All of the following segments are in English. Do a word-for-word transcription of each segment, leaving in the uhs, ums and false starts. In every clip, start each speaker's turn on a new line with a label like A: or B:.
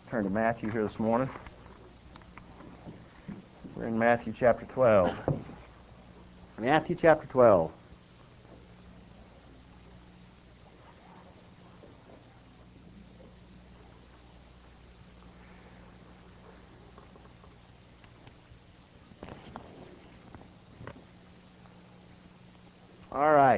A: Turn to Matthew here this morning. We're in Matthew chapter twelve. Matthew chapter twelve. All right.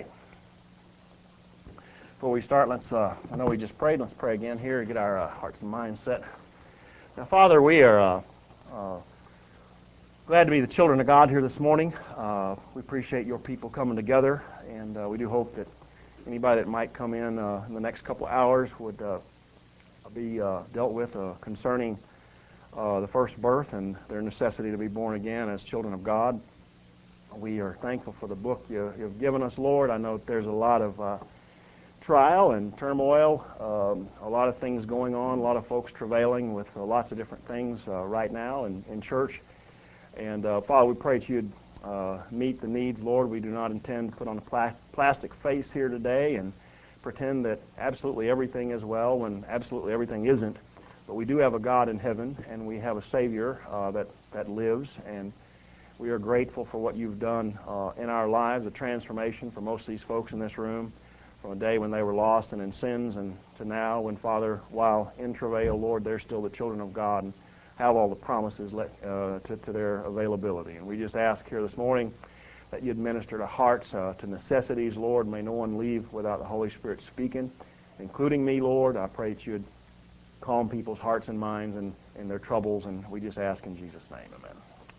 A: Before we start, let's, uh, I know we just prayed, let's pray again here to get our uh, hearts and minds set. Now, Father, we are uh, uh, glad to be the children of God here this morning. Uh, we appreciate your people coming together, and uh, we do hope that anybody that might come in uh, in the next couple hours would uh, be uh, dealt with uh, concerning uh, the first birth and their necessity to be born again as children of God. We are thankful for the book you, you've given us, Lord. I know that there's a lot of uh, trial and turmoil, um, a lot of things going on, a lot of folks travailing with uh, lots of different things uh, right now in, in church. And uh, Father, we pray that you'd uh, meet the needs, Lord. We do not intend to put on a pla- plastic face here today and pretend that absolutely everything is well when absolutely everything isn't. But we do have a God in heaven, and we have a Savior uh, that, that lives, and we are grateful for what you've done uh, in our lives, a transformation for most of these folks in this room, from a day when they were lost and in sins, and to now when, Father, while in travail, Lord, they're still the children of God and have all the promises let, uh, to, to their availability. And we just ask here this morning that you'd minister to hearts, uh, to necessities, Lord. May no one leave without the Holy Spirit speaking, including me, Lord. I pray that you'd calm people's hearts and minds and, and their troubles, and we just ask in Jesus' name, amen.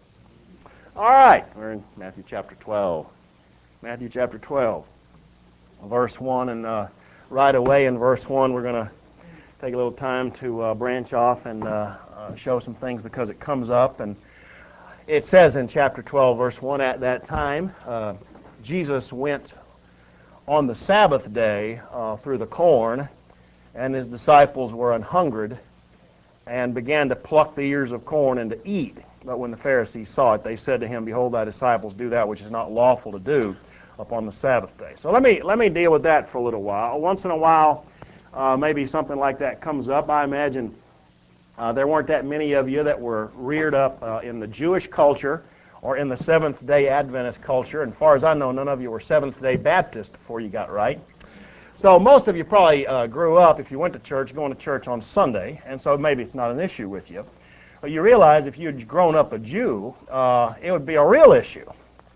A: All right, we're in Matthew chapter twelve. Matthew chapter twelve. Verse one, and uh, right away in verse one we're going to take a little time to uh, branch off and uh, uh, show some things because it comes up. And it says in chapter twelve, verse one, at that time uh, Jesus went on the Sabbath day uh, through the corn, and his disciples were an hungered, and began to pluck the ears of corn and to eat. But when the Pharisees saw it, they said to him, Behold, thy disciples do that which is not lawful to do upon the Sabbath day. So let me let me deal with that for a little while. Once in a while, uh, maybe something like that comes up. I imagine uh, there weren't that many of you that were reared up uh, in the Jewish culture or in the Seventh-day Adventist culture. And as far as I know, none of you were Seventh-day Baptist before you got right. So most of you probably uh, grew up, if you went to church, going to church on Sunday, and so maybe it's not an issue with you. But you realize if you'd grown up a Jew, uh, it would be a real issue.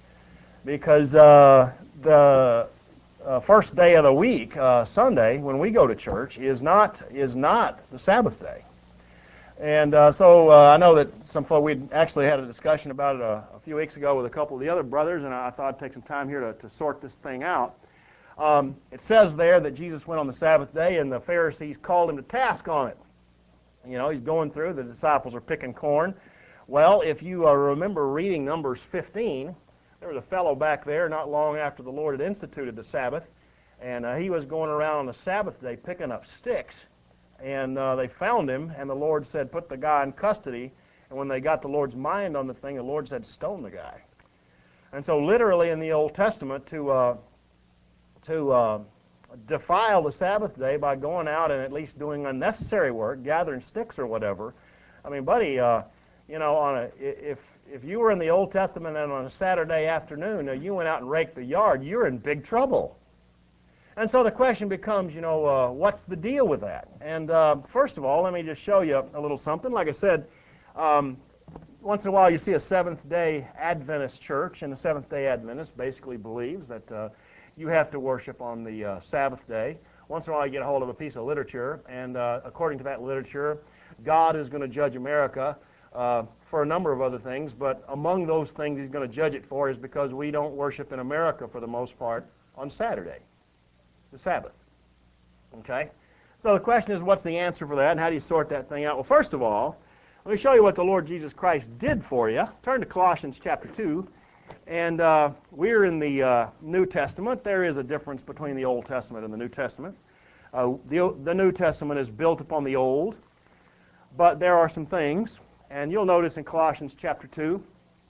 A: Because uh, the uh, first day of the week, uh, Sunday, when we go to church, is not is not the Sabbath day. And uh, so uh, I know that some folks, we actually had a discussion about it a, a few weeks ago with a couple of the other brothers, and I thought I'd take some time here to, to sort this thing out. Um, it says there that Jesus went on the Sabbath day, and the Pharisees called him to task on it. You know, he's going through, the disciples are picking corn. Well, if you uh, remember reading Numbers fifteen, there was a fellow back there not long after the Lord had instituted the Sabbath, and uh, he was going around on the Sabbath day picking up sticks, and uh, they found him, and the Lord said, put the guy in custody, and when they got the Lord's mind on the thing, the Lord said, stone the guy. And so literally in the Old Testament, to uh, to uh, defile the Sabbath day by going out and at least doing unnecessary work, gathering sticks or whatever, I mean, buddy, uh, you know, on a if If you were in the Old Testament and on a Saturday afternoon, uh, you went out and raked the yard, you're in big trouble. And so the question becomes, you know, uh, what's the deal with that? And uh, first of all, let me just show you a little something. Like I said, um, once in a while you see a Seventh-day Adventist church, and the Seventh-day Adventist basically believes that uh, you have to worship on the uh, Sabbath day. Once in a while you get a hold of a piece of literature, and uh, according to that literature, God is going to judge America Uh, for a number of other things, but among those things he's going to judge it for is because we don't worship in America for the most part on Saturday, the Sabbath. Okay? So the question is, what's the answer for that, and how do you sort that thing out? Well, first of all, let me show you what the Lord Jesus Christ did for you. Turn to Colossians chapter two, and uh, we're in the uh, New Testament. There is a difference between the Old Testament and the New Testament. Uh, the, the New Testament is built upon the Old, but there are some things. And you'll notice in Colossians chapter two,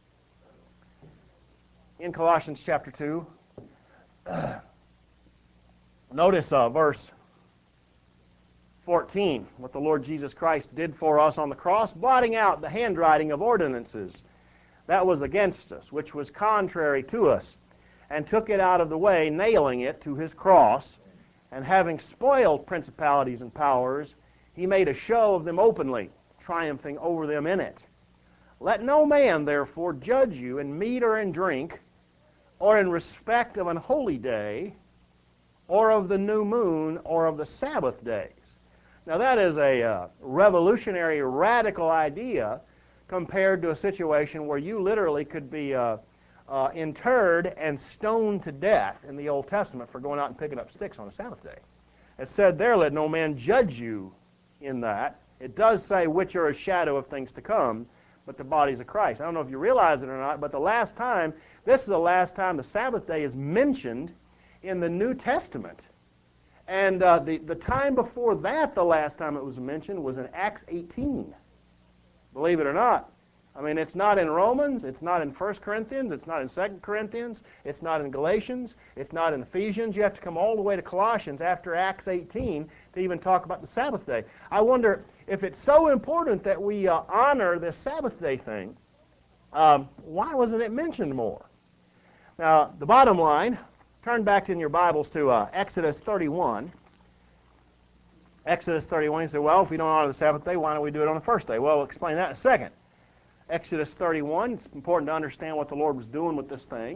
A: in Colossians chapter two, uh, notice uh, verse fourteen, what the Lord Jesus Christ did for us on the cross, blotting out the handwriting of ordinances that was against us, which was contrary to us, and took it out of the way, nailing it to his cross, and having spoiled principalities and powers, he made a show of them openly, triumphing over them in it. Let no man, therefore, judge you in meat or in drink, or in respect of an holy day, or of the new moon, or of the Sabbath days. Now that is a uh, revolutionary, radical idea compared to a situation where you literally could be uh, uh, interred and stoned to death in the Old Testament for going out and picking up sticks on a Sabbath day. It said there, let no man judge you in that. It does say, which are a shadow of things to come, but the bodies of Christ. I don't know if you realize it or not, but the last time, this is the last time the Sabbath day is mentioned in the New Testament. And uh, the, the time before that, the last time it was mentioned, was in Acts eighteen. Believe it or not. I mean, it's not in Romans, it's not in First Corinthians, it's not in Second Corinthians, it's not in Galatians, it's not in Ephesians. You have to come all the way to Colossians after Acts eighteen to even talk about the Sabbath day. I wonder if it's so important that we uh, honor this Sabbath day thing, um, why wasn't it mentioned more? Now, the bottom line, turn back in your Bibles to uh, Exodus thirty-one. Exodus thirty-one, you say, well, if we don't honor the Sabbath day, why don't we do it on the first day? Well, we'll explain that in a second. Exodus thirty-one, it's important to understand what the Lord was doing with this thing.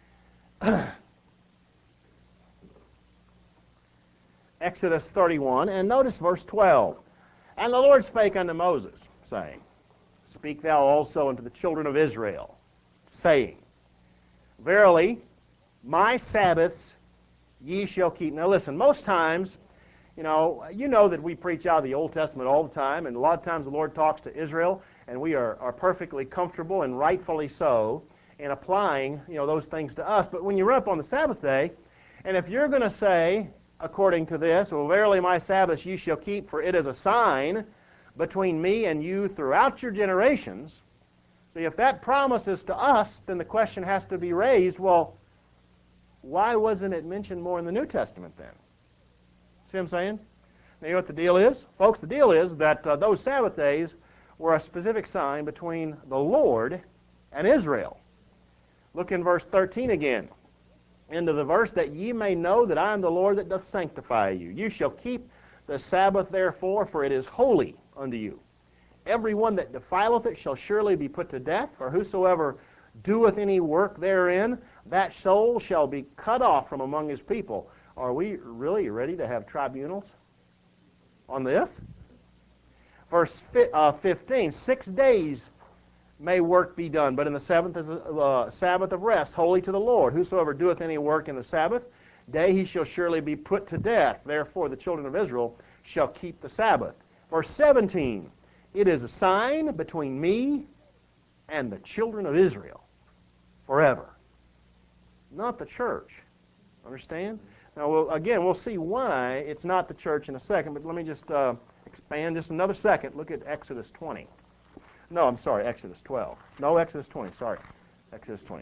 A: Exodus thirty-one, and notice verse twelve. And the Lord spake unto Moses, saying, Speak thou also unto the children of Israel, saying, Verily, my Sabbaths ye shall keep. Now listen, most times, you know, you know that we preach out of the Old Testament all the time, and a lot of times the Lord talks to Israel, and we are, are perfectly comfortable, and rightfully so, in applying, you know, those things to us. But when you run up on the Sabbath day, and if you're going to say, according to this, well, verily my Sabbaths ye shall keep, for it is a sign between me and you throughout your generations. See, if that promise is to us, then the question has to be raised, well, why wasn't it mentioned more in the New Testament then? See what I'm saying? Now, you know what the deal is? Folks, the deal is that uh, those Sabbath days were a specific sign between the Lord and Israel. Look in verse thirteen again. Into the verse, that ye may know that I am the Lord that doth sanctify you. You shall keep the Sabbath therefore, for it is holy unto you. Every one that defileth it shall surely be put to death, for whosoever doeth any work therein, that soul shall be cut off from among his people. Are we really ready to have tribunals on this? Verse fifteen, six days may work be done, but in the seventh is a uh, Sabbath of rest, holy to the Lord. Whosoever doeth any work in the Sabbath day, he shall surely be put to death. Therefore the children of Israel shall keep the Sabbath. Verse seventeen, it is a sign between me and the children of Israel forever. Not the church. Understand? Now, we'll, again, we'll see why it's not the church in a second, but let me just uh, expand just another second. Look at Exodus twenty. No, I'm sorry, Exodus twelve. No, Exodus twenty, sorry. Exodus twenty.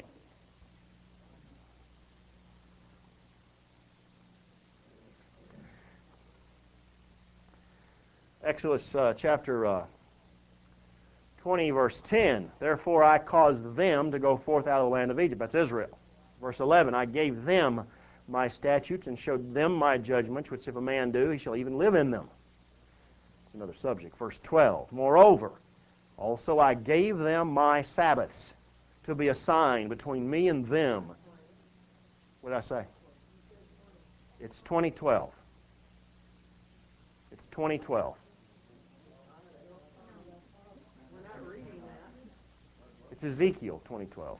A: Exodus uh, chapter uh, twenty, verse ten. Therefore I caused them to go forth out of the land of Egypt. That's Israel. Verse eleven, I gave them my statutes and showed them my judgments, which if a man do, he shall even live in them. It's another subject. Verse twelve, moreover, also I gave them my Sabbaths to be a sign between me and them. What did I say? It's twenty twelve. It's twenty twelve. It's Ezekiel twenty twelve.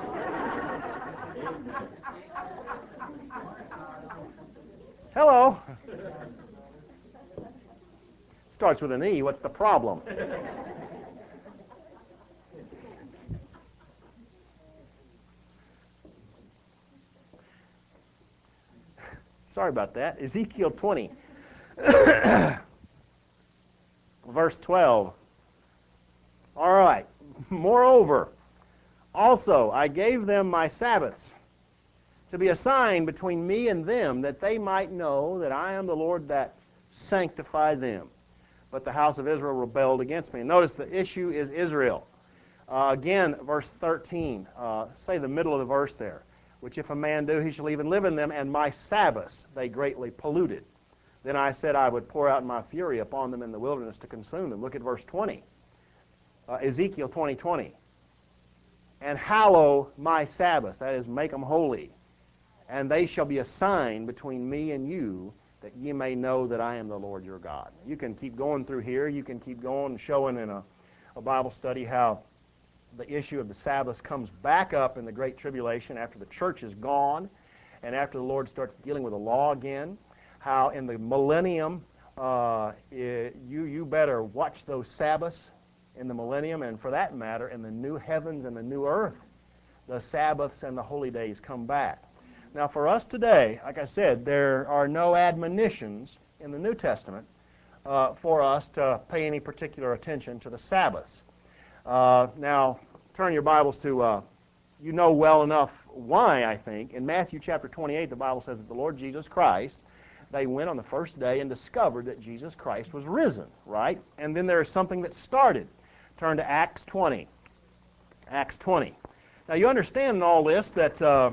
A: Hello. Starts with an E. What's the problem? Sorry about that. Ezekiel twenty. Verse twelve. All right. Moreover, also I gave them my Sabbaths to be a sign between me and them, that they might know that I am the Lord that sanctify them. But the house of Israel rebelled against me. And notice the issue is Israel. Uh, again, verse thirteen, uh, say the middle of the verse there. Which if a man do, he shall even live in them, and my Sabbaths they greatly polluted. Then I said I would pour out my fury upon them in the wilderness to consume them. Look at verse twenty. Uh, Ezekiel twenty twenty. And hallow my Sabbaths, that is, make them holy. And they shall be a sign between me and you, that ye may know that I am the Lord your God. You can keep going through here. You can keep going and showing in a, a Bible study how the issue of the Sabbath comes back up in the Great Tribulation after the church is gone and after the Lord starts dealing with the law again. How in the millennium, uh, it, you, you better watch those Sabbaths in the millennium, and for that matter, in the new heavens and the new earth, the Sabbaths and the holy days come back. Now for us today, like I said, there are no admonitions in the New Testament uh, for us to pay any particular attention to the Sabbaths. Uh, now, turn your Bibles to, uh, you know well enough why, I think. In Matthew chapter twenty-eight, the Bible says that the Lord Jesus Christ, they went on the first day and discovered that Jesus Christ was risen, right? And then there is something that started. Turn to Acts twenty. Acts twenty. Now, you understand in all this that uh,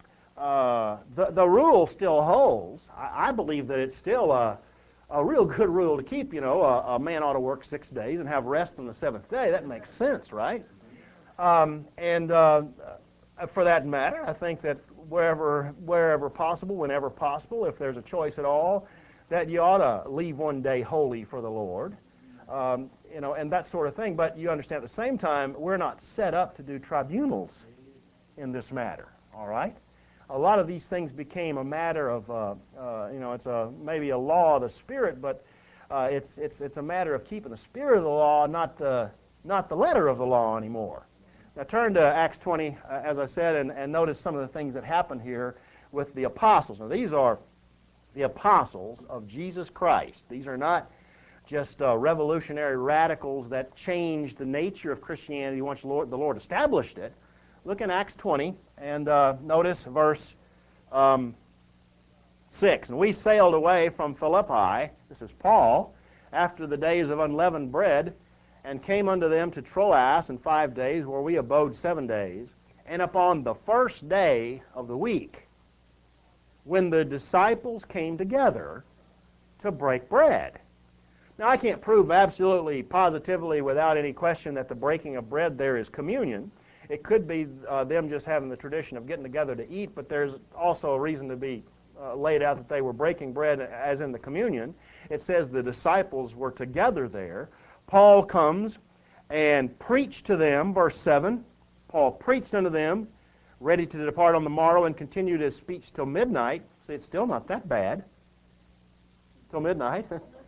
A: uh, the, the rule still holds. I, I believe that it's still a, a real good rule to keep. You know, a, a man ought to work six days and have rest on the seventh day. That makes sense, right? Um, and uh, for that matter, I think that wherever, wherever possible, whenever possible, if there's a choice at all, that you ought to leave one day holy for the Lord. Um, you know, and that sort of thing. But you understand at the same time, we're not set up to do tribunals in this matter, all right? A lot of these things became a matter of, uh, uh, you know, it's a maybe a law of the Spirit, but uh, it's, it's, it's a matter of keeping the spirit of the law, not the, not the letter of the law anymore. Now turn to Acts twenty, uh, as I said, and, and notice some of the things that happen here with the apostles. Now these are the apostles of Jesus Christ. These are not just uh, revolutionary radicals that changed the nature of Christianity once the Lord, the Lord established it. Look in Acts twenty and uh, notice verse um, six. And we sailed away from Philippi, this is Paul, after the days of unleavened bread, and came unto them to Troas in five days, where we abode seven days. And upon the first day of the week, when the disciples came together to break bread. Now, I can't prove absolutely, positively, without any question that the breaking of bread there is communion. It could be uh, them just having the tradition of getting together to eat, but there's also a reason to be uh, laid out that they were breaking bread as in the communion. It says the disciples were together there. Paul comes and preached to them, verse seven. Paul preached unto them, ready to depart on the morrow, and continued his speech till midnight. See, it's still not that bad. Till midnight.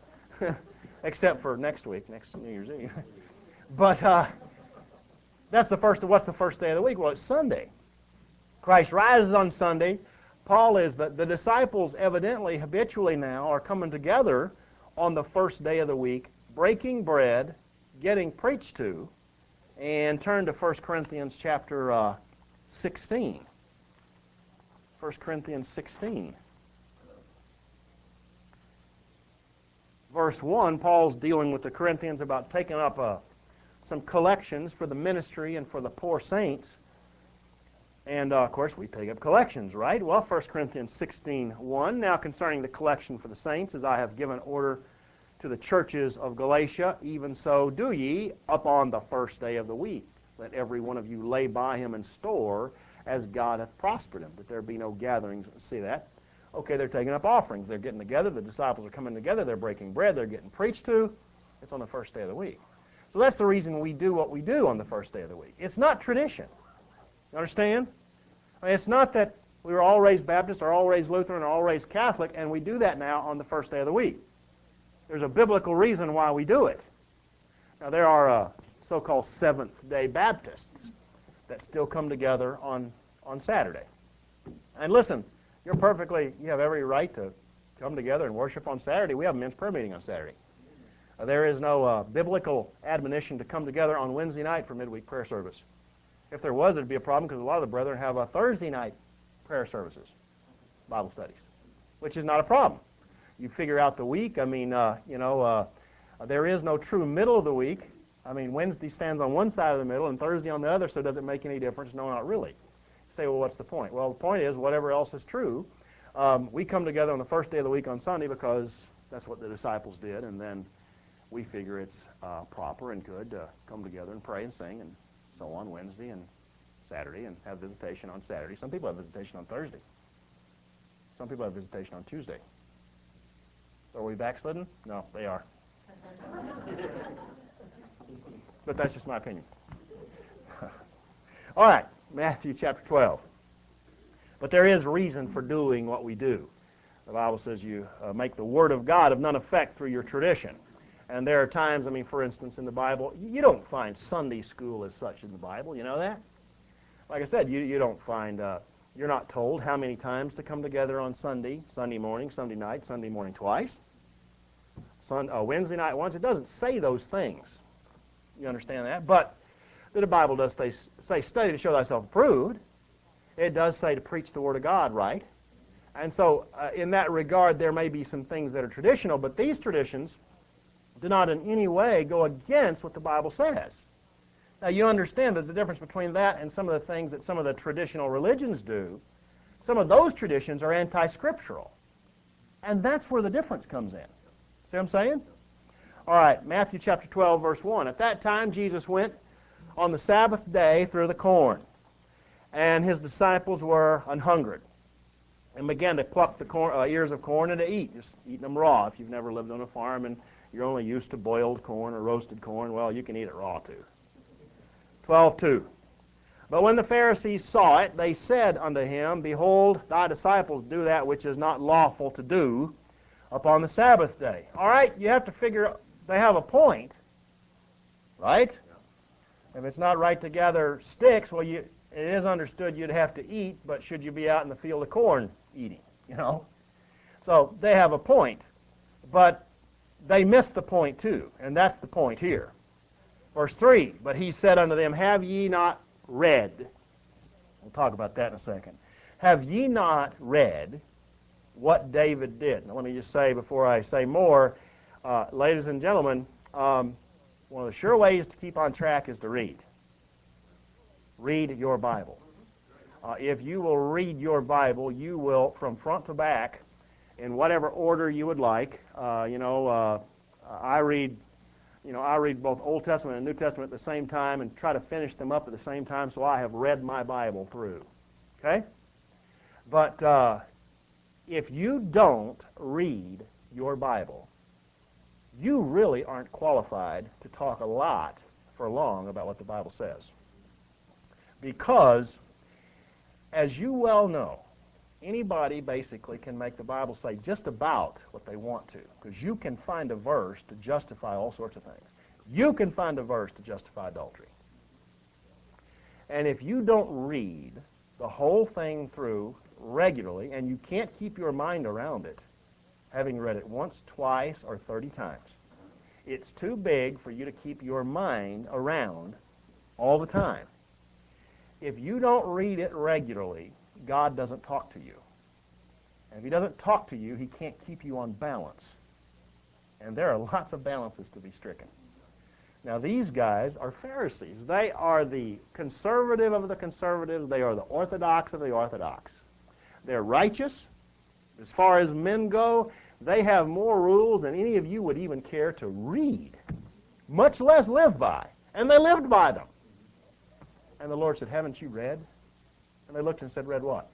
A: Except for next week, next New Year's Eve. But uh, that's the first. What's the first day of the week? Well, it's Sunday. Christ rises on Sunday. Paul is the, the disciples evidently, habitually now, are coming together on the first day of the week, breaking bread, getting preached to, and turn to First Corinthians chapter uh, sixteen. First Corinthians sixteen. Verse one, Paul's dealing with the Corinthians about taking up uh, some collections for the ministry and for the poor saints. And, uh, of course, we take up collections, right? Well, First Corinthians sixteen one, now concerning the collection for the saints, as I have given order to the churches of Galatia, even so do ye upon the first day of the week. Let every one of you lay by him in store, as God hath prospered him, that there be no gatherings. See that? Okay, they're taking up offerings. They're getting together. The disciples are coming together. They're breaking bread. They're getting preached to. It's on the first day of the week. So that's the reason we do what we do on the first day of the week. It's not tradition. You understand? I mean, it's not that we were all raised Baptist or all raised Lutheran or all raised Catholic, and we do that now on the first day of the week. There's a biblical reason why we do it. Now, there are uh, so-called Seventh-day Baptists that still come together on, on Saturday. And listen, you're perfectly, you have every right to come together and worship on Saturday. We have a men's prayer meeting on Saturday. Uh, there is no uh, biblical admonition to come together on Wednesday night for midweek prayer service. If there was, it'd be a problem because a lot of the brethren have uh, Thursday night prayer services, Bible studies, which is not a problem. you figure out the week. I mean, uh, you know, uh, there is no true middle of the week. I mean, Wednesday stands on one side of the middle and Thursday on the other, so does it make any difference? No, not really. You say, well, what's the point? Well, the point is, whatever else is true, um, we come together on the first day of the week on Sunday because that's what the disciples did, and then we figure it's uh, proper and good to come together and pray and sing and so on Wednesday and Saturday and have visitation on Saturday. Some people have visitation on Thursday. Some people have visitation on Tuesday. Are we backslidden? No, they are. But that's just my opinion. All right, Matthew chapter twelve. But there is reason for doing what we do. The Bible says you uh, make the Word of God of none effect through your tradition. And there are times, I mean, for instance, in the Bible, you don't find Sunday school as such in the Bible. You know that? Like I said, you, you don't find, uh, you're not told how many times to come together on Sunday, Sunday morning, Sunday night, Sunday morning twice, Sun, uh, Wednesday night once. It doesn't say those things. You understand that? But the Bible does say, say study to show thyself approved. It does say to preach the Word of God, right? And so uh, in that regard, there may be some things that are traditional, but these traditions do not in any way go against what the Bible says. Now, you understand that the difference between that and some of the things that some of the traditional religions do, some of those traditions are anti-scriptural. And that's where the difference comes in. See what I'm saying? All right, Matthew chapter twelve, verse one. At that time, Jesus went on the Sabbath day through the corn, and his disciples were an hungered, and began to pluck the corn, uh, ears of corn and to eat, just eating them raw. If you've never lived on a farm and you're only used to boiled corn or roasted corn, well, you can eat it raw too. twelve two. But when the Pharisees saw it, they said unto him, Behold, thy disciples do that which is not lawful to do upon the Sabbath day. All right, you have to figure, they have a point, right? If it's not right to gather sticks, well, you, it is understood you'd have to eat, but should you be out in the field of corn eating, you know? So they have a point, but they missed the point too, and that's the point here. Verse three, but he said unto them, Have ye not read? We'll talk about that in a second. Have ye not read what David did? Now let me just say before I say more, uh, ladies and gentlemen, um, one of the sure ways to keep on track is to read. Read your Bible. Uh, if you will read your Bible, you will, from front to back, in whatever order you would like. Uh, you know, uh, I read, you know, I read both Old Testament and New Testament at the same time, and try to finish them up at the same time. So I have read my Bible through. Okay, but uh, if you don't read your Bible, you really aren't qualified to talk a lot for long about what the Bible says. Because, as you well know, anybody basically can make the Bible say just about what they want to, because you can find a verse to justify all sorts of things. You can find a verse to justify adultery. And if you don't read the whole thing through regularly, and you can't keep your mind around it, having read it once, twice, or thirty times, it's too big for you to keep your mind around all the time. If you don't read it regularly, God doesn't talk to you. And if he doesn't talk to you, he can't keep you on balance. And there are lots of balances to be stricken. Now, these guys are Pharisees. They are the conservative of the conservatives. They are the orthodox of the orthodox. They're righteous. As far as men go, they have more rules than any of you would even care to read, much less live by. And they lived by them. And the Lord said, Haven't you read? And they looked and said, Read what?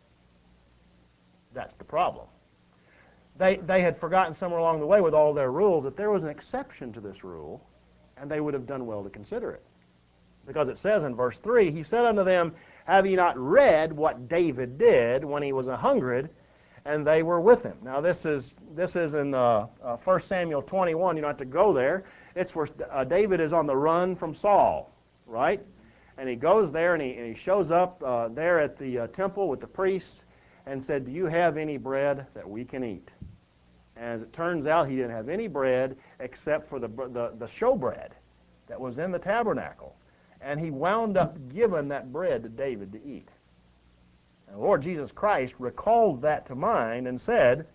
A: That's the problem. They, they had forgotten somewhere along the way with all their rules that there was an exception to this rule, and they would have done well to consider it. Because it says in verse three, He said unto them, Have ye not read what David did when he was a hungered, and they were with him? Now this is this is in uh, uh, First Samuel twenty-one. You don't have to go there. It's where uh, David is on the run from Saul, right? And he goes there, and he, and he shows up uh, there at the uh, temple with the priests and said, Do you have any bread that we can eat? And as it turns out, he didn't have any bread except for the, the, the showbread that was in the tabernacle. And he wound up giving that bread to David to eat. And the Lord Jesus Christ recalls that to mind and said,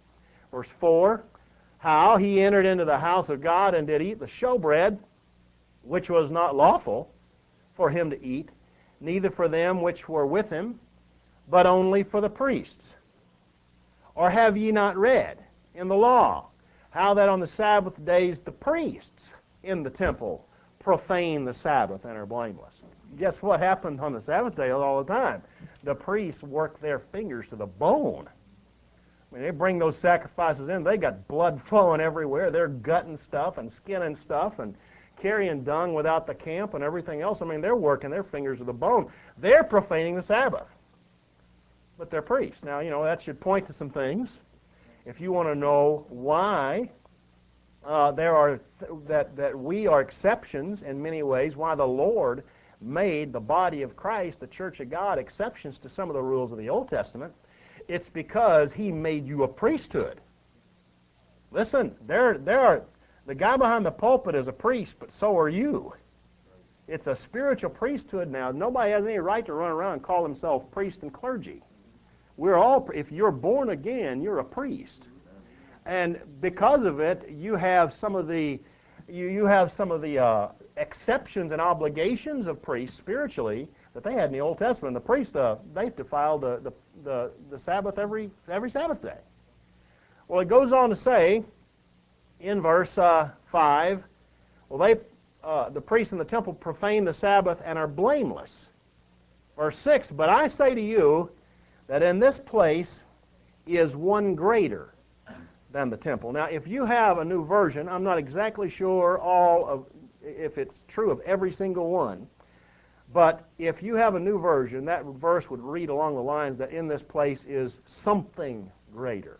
A: Verse four, how he entered into the house of God and did eat the showbread, which was not lawful for him to eat, neither for them which were with him, but only for the priests. Or have ye not read in the law how that on the Sabbath days the priests in the temple profane the Sabbath and are blameless? Guess what happened on the Sabbath day all the time? The priests worked their fingers to the bone. When they bring those sacrifices in, they got blood flowing everywhere. They're gutting stuff and skinning stuff and carrying dung without the camp and everything else. I mean, they're working their fingers to the bone. They're profaning the Sabbath. But they're priests. Now, you know, that should point to some things. If you want to know why uh, there are th- that that we are exceptions in many ways, why the Lord made the body of Christ, the Church of God, exceptions to some of the rules of the Old Testament, it's because He made you a priesthood. Listen, there there are the guy behind the pulpit is a priest, but so are you. It's a spiritual priesthood now. Nobody has any right to run around and call himself priest and clergy. We're all, if you're born again, you're a priest. And because of it, you have some of the, you, you have some of the uh, exceptions and obligations of priests spiritually that they had in the Old Testament. The priests, uh, they defiled the, the, the, the Sabbath every, every Sabbath day. Well, it goes on to say in verse uh, five, well, they, uh, the priests in the temple profane the Sabbath and are blameless. Verse six, but I say to you, that in this place is one greater than the temple. Now, if you have a new version, I'm not exactly sure all of if it's true of every single one, but if you have a new version, that verse would read along the lines that in this place is something greater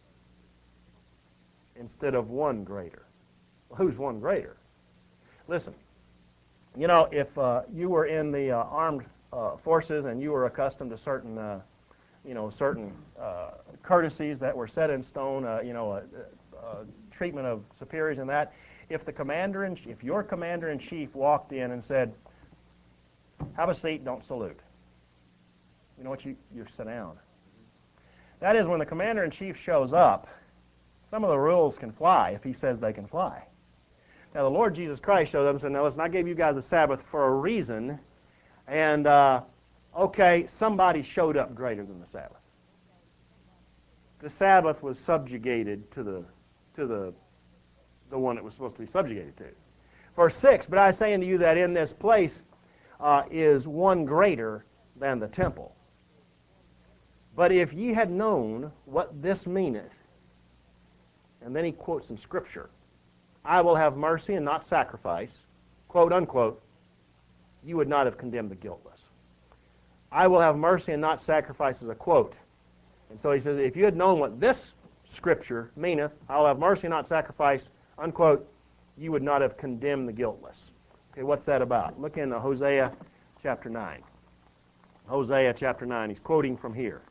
A: instead of one greater. Well, who's one greater? Listen, you know, if uh, you were in the uh, armed uh, forces and you were accustomed to certain uh, you know, certain uh, courtesies that were set in stone, uh, you know, uh, uh, treatment of superiors and that. If the commander in, if your commander-in-chief walked in and said, have a seat, don't salute. You know what, you, you sit down. That is, when the commander-in-chief shows up, some of the rules can fly if he says they can fly. Now, the Lord Jesus Christ showed up and said, now listen, I gave you guys a Sabbath for a reason, and uh, okay, somebody showed up greater than the Sabbath. The Sabbath was subjugated to the to the the one it was supposed to be subjugated to. Verse six, but I say unto you that in this place uh, is one greater than the temple. But if ye had known what this meaneth, and then he quotes some scripture, I will have mercy and not sacrifice, quote unquote, you would not have condemned the guiltless. I will have mercy and not sacrifice is a quote. And so he says, if you had known what this scripture meaneth, I will have mercy and not sacrifice, unquote, you would not have condemned the guiltless. Okay, what's that about? Look in Hosea chapter nine. Hosea chapter nine, he's quoting from here.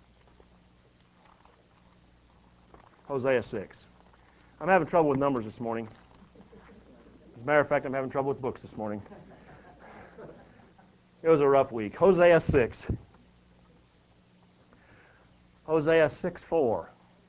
A: Hosea six. I'm having trouble with numbers this morning. As a matter of fact, I'm having trouble with books this morning. It was a rough week. Hosea six. Hosea six four.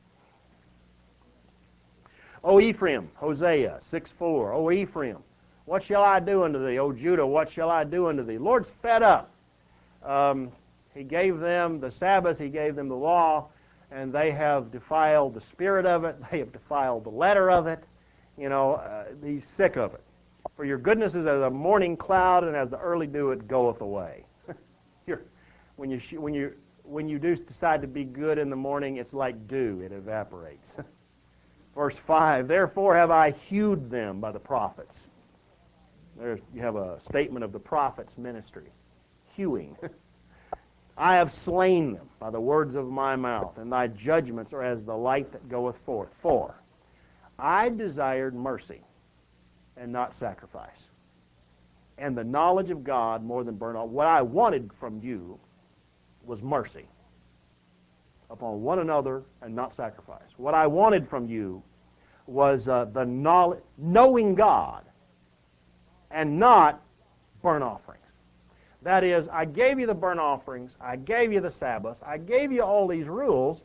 A: O Ephraim, Hosea six four. O Ephraim, what shall I do unto thee? O Judah, what shall I do unto thee? Lord's fed up. Um, he gave them the Sabbath, He gave them the law, and they have defiled the spirit of it. They have defiled the letter of it. You know, uh, He's sick of it. For your goodness is as a morning cloud, and as the early dew it goeth away. Here, when you when you when you do decide to be good in the morning, it's like dew; it evaporates. Verse five. Therefore have I hewed them by the prophets. There you have a statement of the prophet's ministry, hewing. I have slain them by the words of my mouth, and thy judgments are as the light that goeth forth. For I desired mercy and not sacrifice, and the knowledge of God more than burnt offering. What I wanted from you was mercy upon one another and not sacrifice. What I wanted from you was uh, the knowledge, knowing God, and not burnt offerings. That is, I gave you the burnt offerings, I gave you the Sabbath, I gave you all these rules,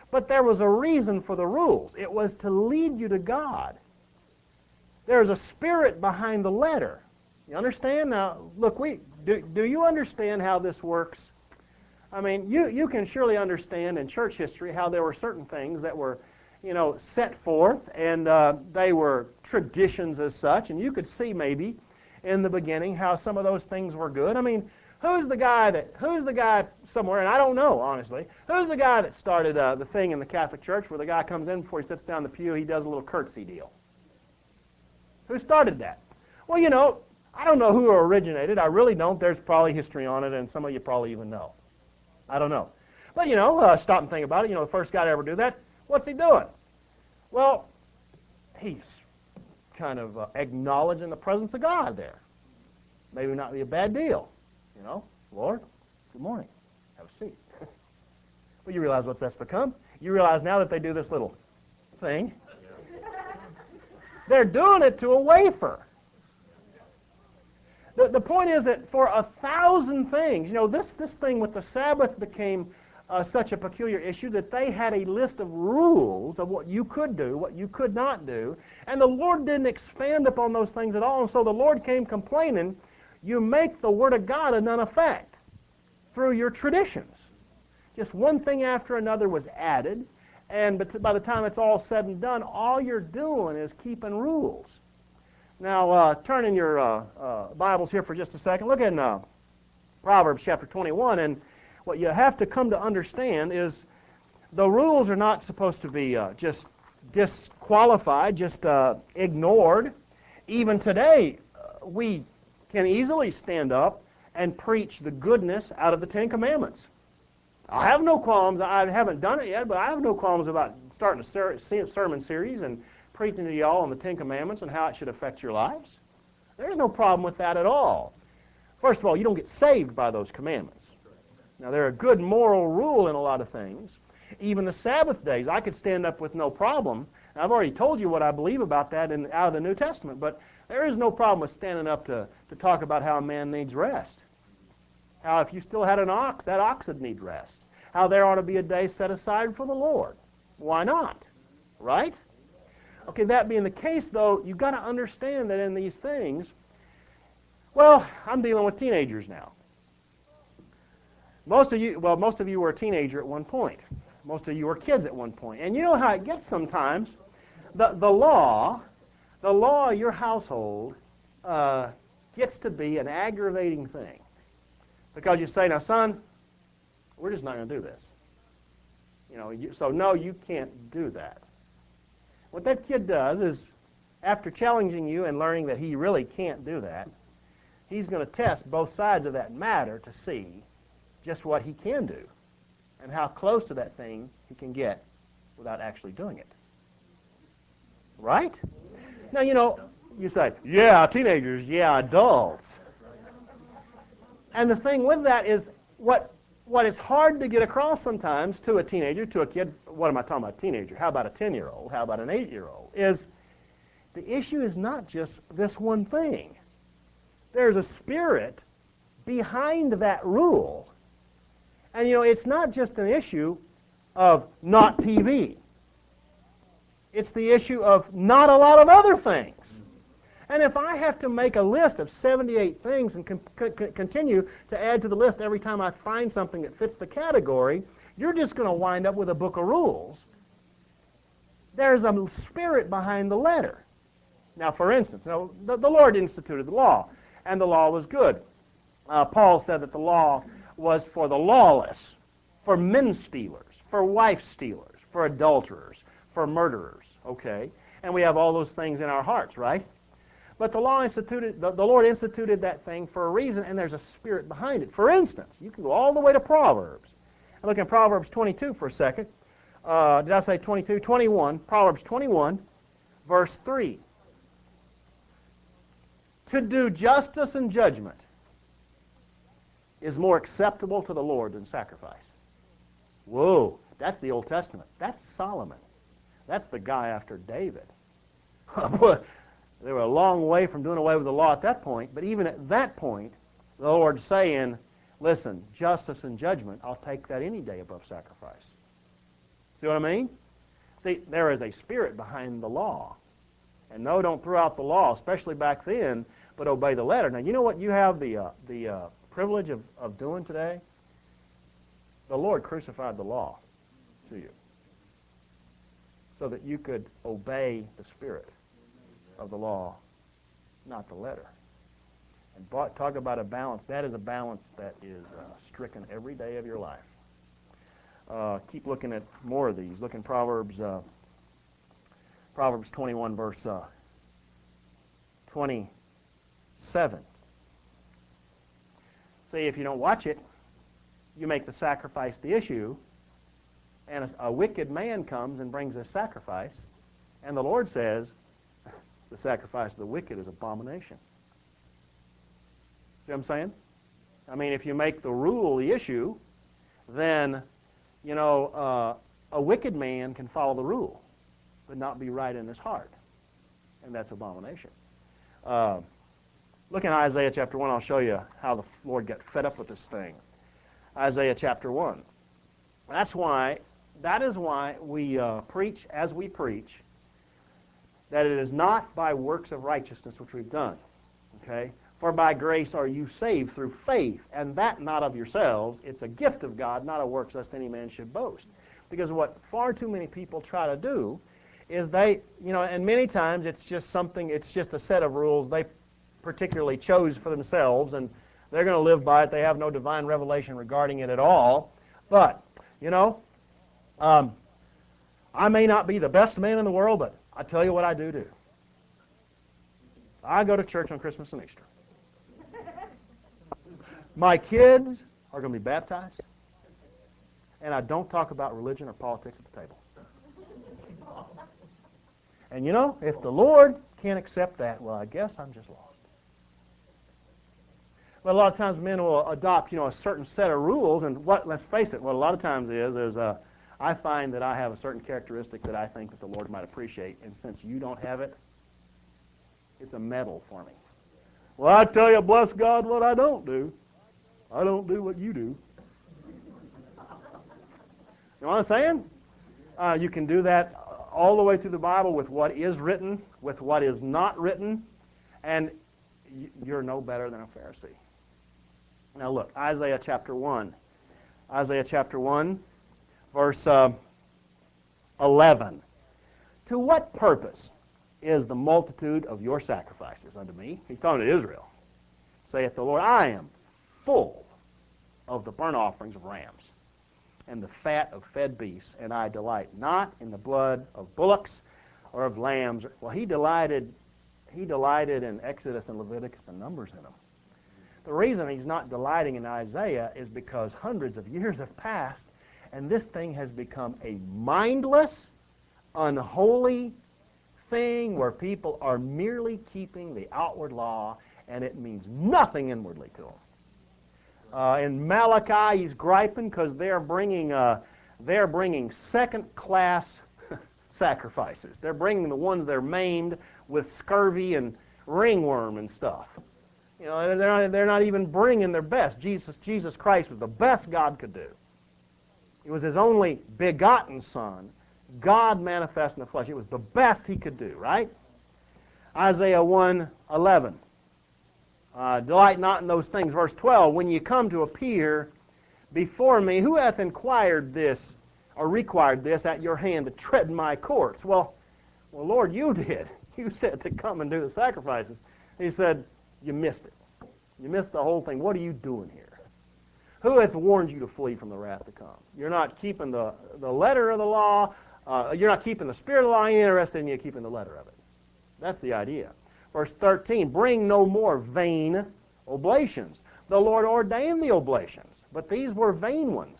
A: But there was a reason for the rules. It was to lead you to God. There's a spirit behind the letter. You understand? Now, look, we do, do you understand how this works? I mean, you, you can surely understand in church history how there were certain things that were, you know, set forth, and uh, they were traditions as such, and you could see maybe in the beginning how some of those things were good. I mean, who's the guy that, who's the guy somewhere, and I don't know, honestly, who's the guy that started uh, the thing in the Catholic Church where the guy comes in before he sits down in the pew, he does a little curtsy deal? Who started that? Well, you know, I don't know who originated. I really don't. There's probably history on it, and some of you probably even know. I don't know. But, you know, uh, stop and think about it. You know, the first guy to ever do that, what's he doing? Well, he's kind of uh, acknowledging the presence of God there. Maybe not be a bad deal. You know, Lord, good morning. Have a seat. But you realize what that's become? You realize now that they do this little thing, they're doing it to a wafer. The, the point is that for a thousand things, you know, this, this thing with the Sabbath became uh, such a peculiar issue that they had a list of rules of what you could do, what you could not do, and the Lord didn't expand upon those things at all, and so the Lord came complaining, you make the Word of God of none effect through your traditions. Just one thing after another was added, and by the time it's all said and done, all you're doing is keeping rules. Now, uh, turn in your uh, uh, Bibles here for just a second. Look in uh, Proverbs chapter twenty-one, and what you have to come to understand is the rules are not supposed to be uh, just disqualified, just uh, ignored. Even today, uh, we can easily stand up and preach the goodness out of the Ten Commandments. I have no qualms. I haven't done it yet, but I have no qualms about starting a ser- sermon series and preaching to y'all on the Ten Commandments and how it should affect your lives. There's no problem with that at all. First of all, you don't get saved by those commandments. Now, they're a good moral rule in a lot of things. Even the Sabbath days, I could stand up with no problem. And I've already told you what I believe about that in, out of the New Testament, but there is no problem with standing up to, to talk about how a man needs rest. How if you still had an ox, that ox would need rest. How there ought to be a day set aside for the Lord. Why not? Right? Okay, that being the case, though, you've got to understand that in these things, well, I'm dealing with teenagers now. Most of you, well, most of you were a teenager at one point. Most of you were kids at one point. And you know how it gets sometimes. The, the law, the law of your household uh, gets to be an aggravating thing. Because you say, now, son, we're just not going to do this. You know, you, so no, you can't do that. What that kid does is, after challenging you and learning that he really can't do that, he's going to test both sides of that matter to see just what he can do and how close to that thing he can get without actually doing it. Right? Now, you know, you say, yeah, teenagers, yeah, adults. And the thing with that is what what is hard to get across sometimes to a teenager, to a kid, what am I talking about, teenager? How about a ten-year-old? How about an eight-year-old? Is the issue is not just this one thing. There's a spirit behind that rule. And, you know, it's not just an issue of not T V. It's the issue of not a lot of other things. And if I have to make a list of seventy-eight things and con- con- continue to add to the list every time I find something that fits the category, you're just going to wind up with a book of rules. There's a spirit behind the letter. Now, for instance, now, the, the Lord instituted the law, and the law was good. Uh, Paul said that the law was for the lawless, for men stealers, for wife stealers, for adulterers, for murderers, okay? And we have all those things in our hearts, right? But the law instituted, the, the Lord instituted that thing for a reason, and there's a spirit behind it. For instance, you can go all the way to Proverbs. And look at Proverbs twenty-two for a second. Uh, did I say twenty-two? twenty-one. Proverbs twenty-one, verse three. To do justice and judgment is more acceptable to the Lord than sacrifice. Whoa, that's the Old Testament. That's Solomon. That's the guy after David. They were a long way from doing away with the law at that point, but even at that point, the Lord's saying, listen, justice and judgment, I'll take that any day above sacrifice. See what I mean? See, there is a spirit behind the law. And no, don't throw out the law, especially back then, but obey the letter. Now, you know what you have the, uh, the uh, privilege of, of doing today? The Lord crucified the law to you so that you could obey the spirit of the law, not the letter. And talk about a balance. That is a balance that is uh, stricken every day of your life. Uh, keep looking at more of these. Look in Proverbs, uh, Proverbs twenty-one, verse uh, twenty-seven. See, if you don't watch it, you make the sacrifice the issue, and a, a wicked man comes and brings a sacrifice, and the Lord says, the sacrifice of the wicked is abomination. See what I'm saying? I mean, if you make the rule the issue, then, you know, uh, a wicked man can follow the rule, but not be right in his heart. And that's abomination. Uh, look in Isaiah chapter one. I'll show you how the Lord got fed up with this thing. Isaiah chapter one. That's why, that is why we uh, preach as we preach, that it is not by works of righteousness which we've done. Okay? For by grace are you saved through faith, and that not of yourselves. It's a gift of God, not of works, lest any man should boast. Because what far too many people try to do is they, you know, and many times it's just something, it's just a set of rules they particularly chose for themselves, and they're going to live by it. They have no divine revelation regarding it at all. But, you know, um, I may not be the best man in the world, but I tell you what I do do. I go to church on Christmas and Easter. My kids are going to be baptized, and I don't talk about religion or politics at the table. And you know, if the Lord can't accept that, well, I guess I'm just lost. But a lot of times men will adopt, you know, a certain set of rules, and what, let's face it, what a lot of times is, is uh, I find that I have a certain characteristic that I think that the Lord might appreciate, and since you don't have it, it's a medal for me. Well, I tell you, bless God, what I don't do. I don't do what you do. You know what I'm saying? Uh, you can do that all the way through the Bible with what is written, with what is not written, and you're no better than a Pharisee. Now look, Isaiah chapter one. Isaiah chapter one, verse uh, eleven. To what purpose is the multitude of your sacrifices unto me? He's talking to Israel. Saith the Lord, I am full of the burnt offerings of rams and the fat of fed beasts, and I delight not in the blood of bullocks or of lambs. Well, he delighted, he delighted in Exodus and Leviticus and Numbers in them. The reason he's not delighting in Isaiah is because hundreds of years have passed, and this thing has become a mindless, unholy thing where people are merely keeping the outward law, and it means nothing inwardly to them. Uh, in Malachi, he's griping because they're bringing uh, they're bringing second-class sacrifices. They're bringing the ones that are maimed with scurvy and ringworm and stuff. You know, they're not, they're not even bringing their best. Jesus Jesus Christ was the best God could do. He was his only begotten Son, God manifest in the flesh. It was the best he could do, right? Isaiah one eleven. Uh, delight not in those things. Verse twelve, when you come to appear before me, who hath inquired this or required this at your hand to tread my courts? Well, well, Lord, you did. You said to come and do the sacrifices. He said, you missed it. You missed the whole thing. What are you doing here? Who hath warned you to flee from the wrath to come? You're not keeping the, the letter of the law. Uh, you're not keeping the spirit of the law. You're interested in you keeping the letter of it. That's the idea. Verse thirteen, bring no more vain oblations. The Lord ordained the oblations, but these were vain ones.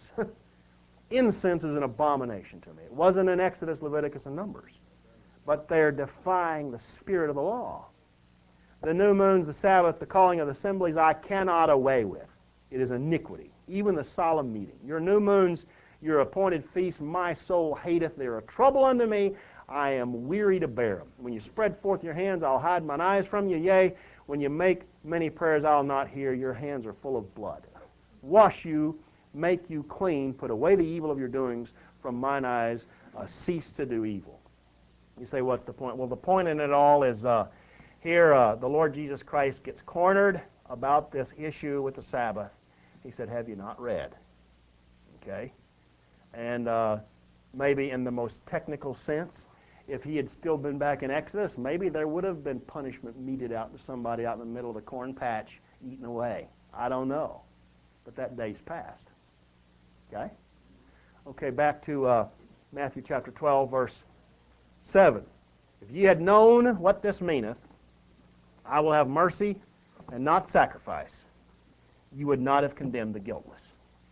A: Incense is an abomination to me. It wasn't in Exodus, Leviticus, and Numbers. But they're defying the spirit of the law. The new moons, the Sabbath, the calling of the assemblies, I cannot away with. It is iniquity. Even the solemn meeting. Your new moons, your appointed feasts, my soul hateth. They are a trouble unto me. I am weary to bear them. When you spread forth your hands, I'll hide mine eyes from you. Yea, when you make many prayers, I'll not hear. Your hands are full of blood. Wash you, make you clean, put away the evil of your doings, from mine eyes, uh, cease to do evil. You say, what's the point? Well, the point in it all is uh, here uh, the Lord Jesus Christ gets cornered about this issue with the Sabbath. He said, have you not read? Okay? And uh, maybe in the most technical sense, if he had still been back in Exodus, maybe there would have been punishment meted out to somebody out in the middle of the corn patch eaten away. I don't know. But that day's passed. Okay? Okay, back to uh, Matthew chapter twelve, verse seven. If ye had known what this meaneth, I will have mercy and not sacrifice, you would not have condemned the guiltless.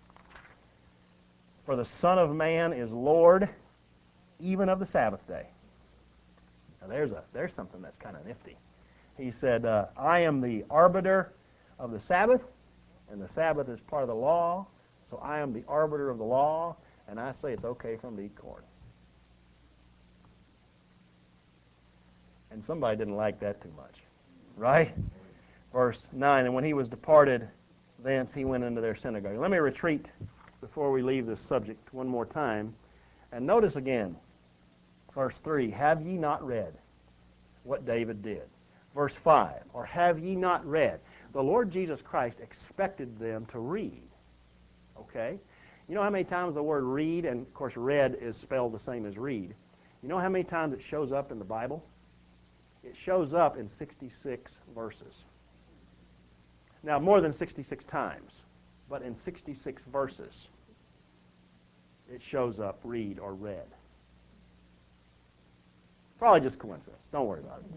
A: For the Son of Man is Lord even of the Sabbath day. Now there's a there's something that's kind of nifty. He said, uh, I am the arbiter of the Sabbath, and the Sabbath is part of the law, so I am the arbiter of the law, and I say it's okay for him to eat corn. And somebody didn't like that too much, right? Verse nine, and when he was departed thence, he went into their synagogue. Let me retreat before we leave this subject one more time. And notice again, verse three, have ye not read what David did? Verse five, or have ye not read? The Lord Jesus Christ expected them to read. Okay? You know how many times the word read, and of course read is spelled the same as read. You know how many times it shows up in the Bible? It shows up in sixty-six verses. Now, more than sixty-six times, but in sixty-six verses, it shows up read or read. Probably just coincidence. Don't worry about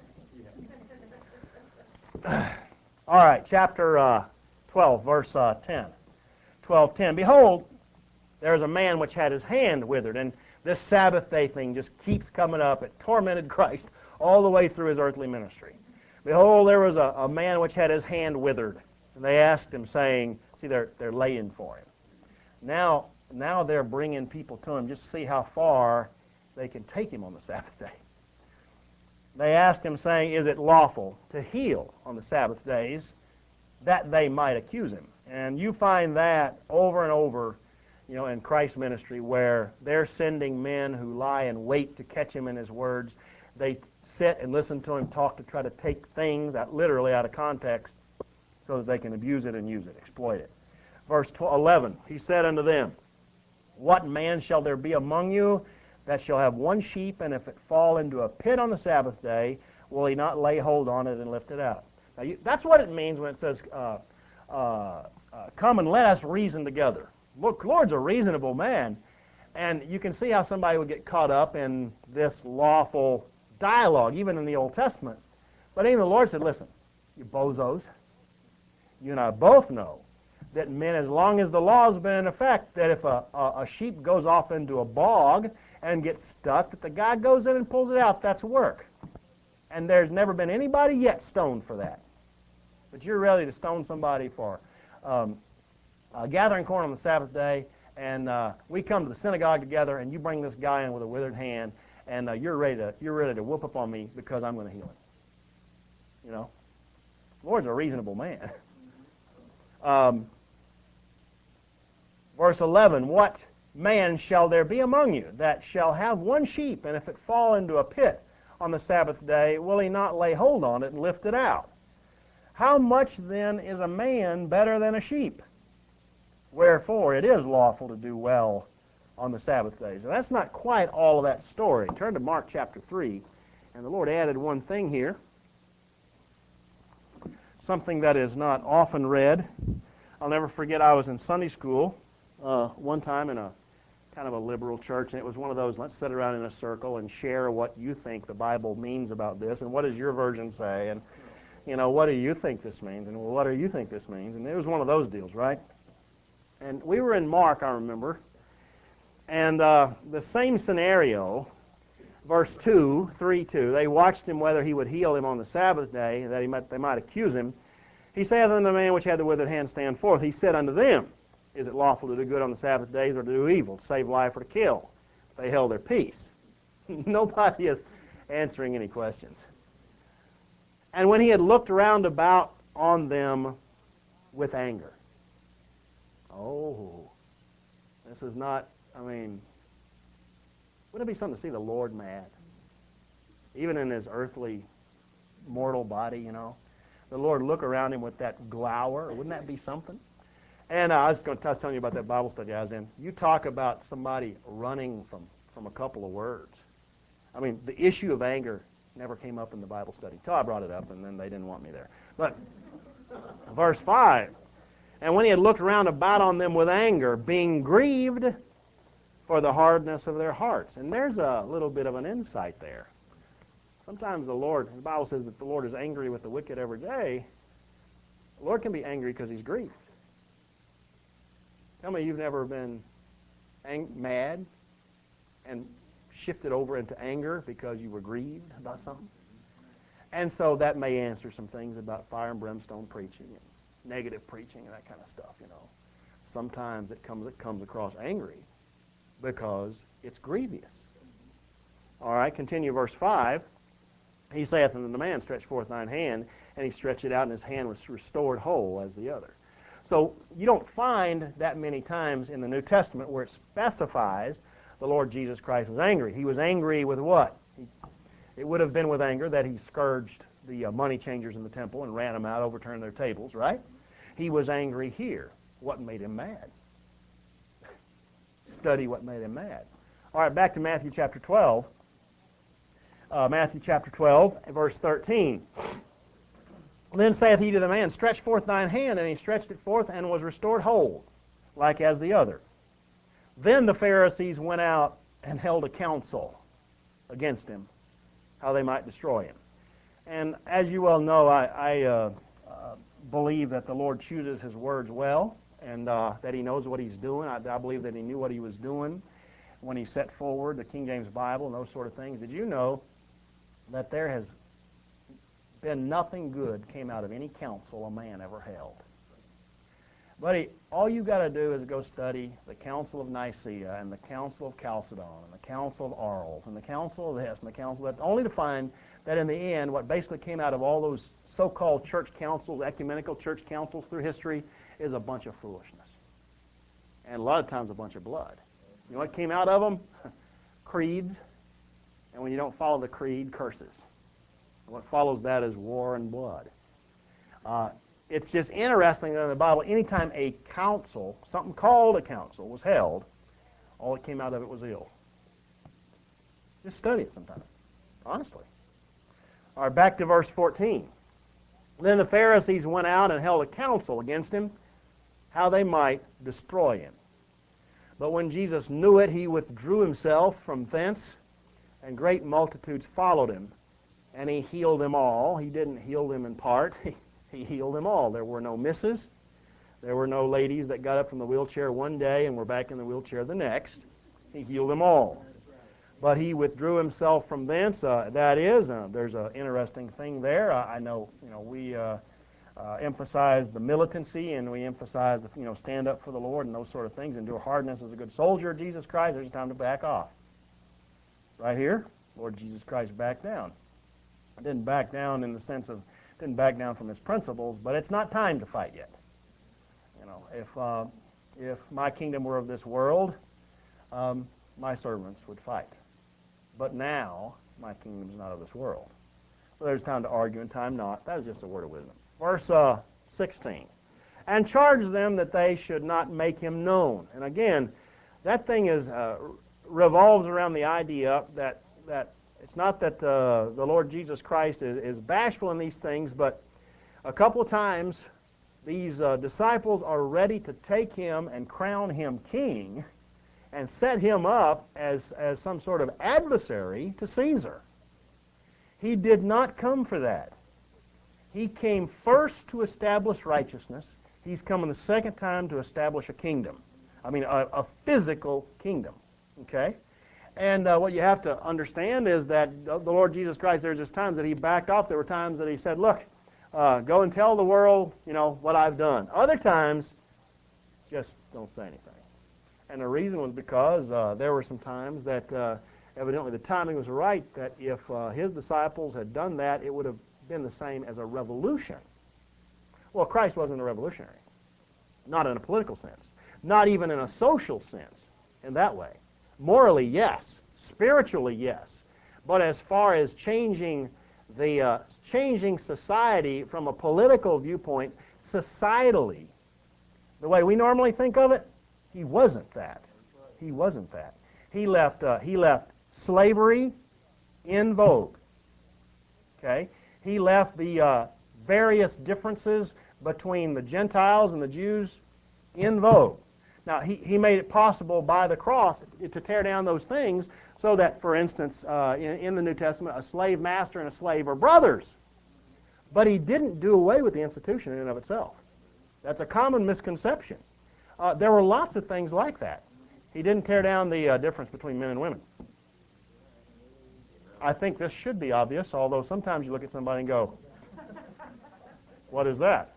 A: it. All right, chapter uh, twelve, verse uh, ten. twelve ten. Behold, there is a man which had his hand withered, and this Sabbath day thing just keeps coming up. It tormented Christ all the way through his earthly ministry. Behold, there was a, a man which had his hand withered. And they asked him, saying, see, they're, they're laying for him. Now, now they're bringing people to him just to see how far they can take him on the Sabbath day. They asked him, saying, is it lawful to heal on the Sabbath days, that they might accuse him? And you find that over and over, you know, in Christ's ministry, where they're sending men who lie in wait to catch him in his words. They sit and listen to him talk to try to take things out, literally out of context, so that they can abuse it and use it, exploit it. Verse eleven, he said unto them, what man shall there be among you that shall have one sheep, and if it fall into a pit on the Sabbath day, will he not lay hold on it and lift it out? Now, you, that's what it means when it says, uh, uh, uh, come and let us reason together. Look, Lord's a reasonable man. And you can see how somebody would get caught up in this lawful dialogue, even in the Old Testament. But even the Lord said, listen, you bozos, you and I both know that men, as long as the law has been in effect, that if a, a, a sheep goes off into a bog and gets stuck, that the guy goes in and pulls it out, that's work. And there's never been anybody yet stoned for that. But you're ready to stone somebody for um, uh, gathering corn on the Sabbath day, and uh, we come to the synagogue together, and you bring this guy in with a withered hand, and uh, you're ready to you're ready to whoop up on me because I'm going to heal him. You know, the Lord's a reasonable man. um, verse eleven: what man shall there be among you that shall have one sheep, and if it fall into a pit on the Sabbath day, will he not lay hold on it and lift it out? How much then is a man better than a sheep? Wherefore it is lawful to do well on the Sabbath days. And that's not quite all of that story. Turn to Mark chapter three, and the Lord added one thing here, something that is not often read. I'll never forget, I was in Sunday school uh, one time in a kind of a liberal church, and it was one of those, let's sit around in a circle and share what you think the Bible means about this, and what does your version say, and, you know, what do you think this means, and well, what do you think this means? And it was one of those deals, right? And we were in Mark, I remember, and uh, the same scenario, verse two, three two, they watched him whether he would heal him on the Sabbath day, that he might, they might accuse him. He saith unto the man which had the withered hand, stand forth. He said unto them, is it lawful to do good on the Sabbath days, or to do evil, to save life or to kill? They held their peace. Nobody is answering any questions. And when he had looked round about on them with anger. Oh, this is not, I mean, Wouldn't it be something to see the Lord mad? Even in his earthly, mortal body, you know. The Lord look around him with that glower. Wouldn't that be something? And uh, I was going to I was telling you about that Bible study I was in. You talk about somebody running from, from a couple of words. I mean, the issue of anger never came up in the Bible study till I brought it up, and then they didn't want me there. But verse five, and when he had looked round about on them with anger, being grieved for the hardness of their hearts. And there's a little bit of an insight there. Sometimes the Lord, the Bible says that the Lord is angry with the wicked every day. The Lord can be angry because he's grieved. Tell me you've never been ang- mad and shifted over into anger because you were grieved about something. And so that may answer some things about fire and brimstone preaching and negative preaching and that kind of stuff, you know. Sometimes it comes, it comes across angry because it's grievous. All right, continue verse five. He saith unto the man, stretch forth thine hand, and he stretched it out, and his hand was restored whole as the other. So you don't find that many times in the New Testament where it specifies the Lord Jesus Christ was angry. He was angry with what? He, it would have been with anger that he scourged the uh, money changers in the temple and ran them out, overturned their tables, right? He was angry here. What made him mad? Study what made him mad. All right, back to Matthew chapter twelve. Uh, Matthew chapter twelve, verse thirteen. Then saith he to the man, stretch forth thine hand, and he stretched it forth, and was restored whole, like as the other. Then the Pharisees went out and held a council against him, how they might destroy him. And as you well know, I, I uh, uh, believe that the Lord chooses his words well, and uh, that he knows what he's doing. I, I believe that he knew what he was doing when he set forward the King James Bible and those sort of things. Did you know that there has been nothing good came out of any council a man ever held? Buddy, all you got to do is go study the Council of Nicaea and the Council of Chalcedon and the Council of Arles and the Council of this and the Council of that, only to find that in the end, what basically came out of all those so-called church councils, ecumenical church councils through history, is a bunch of foolishness. And a lot of times a bunch of blood. You know what came out of them? Creeds. And when you don't follow the creed, curses. And what follows that is war and blood. Uh, it's just interesting that in the Bible, anytime a council, something called a council, was held, all that came out of it was ill. Just study it sometime, honestly. All right, back to verse fourteen. Then the Pharisees went out and held a council against him, how they might destroy him. But when Jesus knew it, he withdrew himself from thence, and great multitudes followed him, and he healed them all. He didn't heal them in part. He healed them all. There were no misses. There were no ladies that got up from the wheelchair one day and were back in the wheelchair the next. He healed them all. But he withdrew himself from thence. Uh, that is, uh, there's an interesting thing there. Uh, I know, you know, we uh, uh, emphasize the militancy, and we emphasize, the, you know, stand up for the Lord and those sort of things, endure hardness as a good soldier of Jesus Christ. There's a time to back off. Right here, Lord Jesus Christ backed down. Didn't back down in the sense of, didn't back down from his principles, but it's not time to fight yet. You know, if uh, if my kingdom were of this world, um, my servants would fight. But now, my kingdom is not of this world. So there's time to argue and time not. That is just a word of wisdom. Verse uh, sixteen. And charge them that they should not make him known. And again, that thing is uh, revolves around the idea that that it's not that uh, the Lord Jesus Christ is, is bashful in these things, but a couple of times these uh, disciples are ready to take him and crown him king and set him up as, as some sort of adversary to Caesar. He did not come for that. He came first to establish righteousness. He's coming the second time to establish a kingdom. I mean, a, a physical kingdom. Okay? And uh, what you have to understand is that the Lord Jesus Christ, there's just times that he backed off. There were times that he said, look, uh, go and tell the world, you know, what I've done. Other times, just don't say anything. And the reason was because uh, there were some times that uh, evidently the timing was right, that if uh, his disciples had done that, it would have been the same as a revolution. Well, Christ wasn't a revolutionary. Not in a political sense. Not even in a social sense in that way. Morally, yes. Spiritually, yes. But as far as changing the uh, changing society from a political viewpoint, societally, the way we normally think of it, he wasn't that. He wasn't that. He left uh, he left slavery in vogue. Okay? He left the uh, various differences between the Gentiles and the Jews in vogue. Now, he, he made it possible by the cross to tear down those things so that, for instance, uh, in, in the New Testament, a slave master and a slave are brothers. But he didn't do away with the institution in and of itself. That's a common misconception. Uh, there were lots of things like that. He didn't tear down the uh, difference between men and women. I think this should be obvious, although sometimes you look at somebody and go, what is that?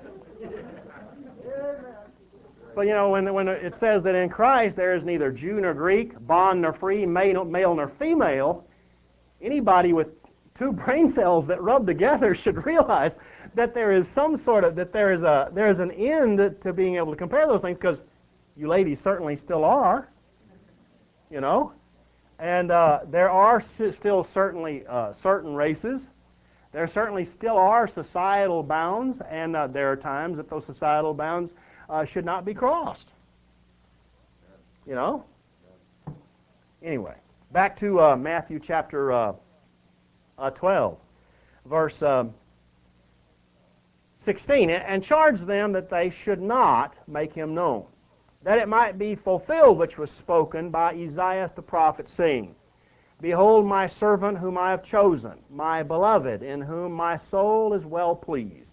A: But you know, when, when it says that in Christ there is neither Jew nor Greek, bond nor free, male, male nor female, anybody with two brain cells that rub together should realize that there is some sort of, that there is a, there is an end to being able to compare those things, because you ladies certainly still are, you know. And uh, there are still certainly uh, certain races. There certainly still are societal bounds, and uh, there are times that those societal bounds uh, should not be crossed. You know? Anyway, back to uh, Matthew chapter uh, uh, twelve, verse um, sixteen. And charge them that they should not make him known, that it might be fulfilled which was spoken by Isaiah the prophet, saying, Behold my servant whom I have chosen, my beloved, in whom my soul is well pleased.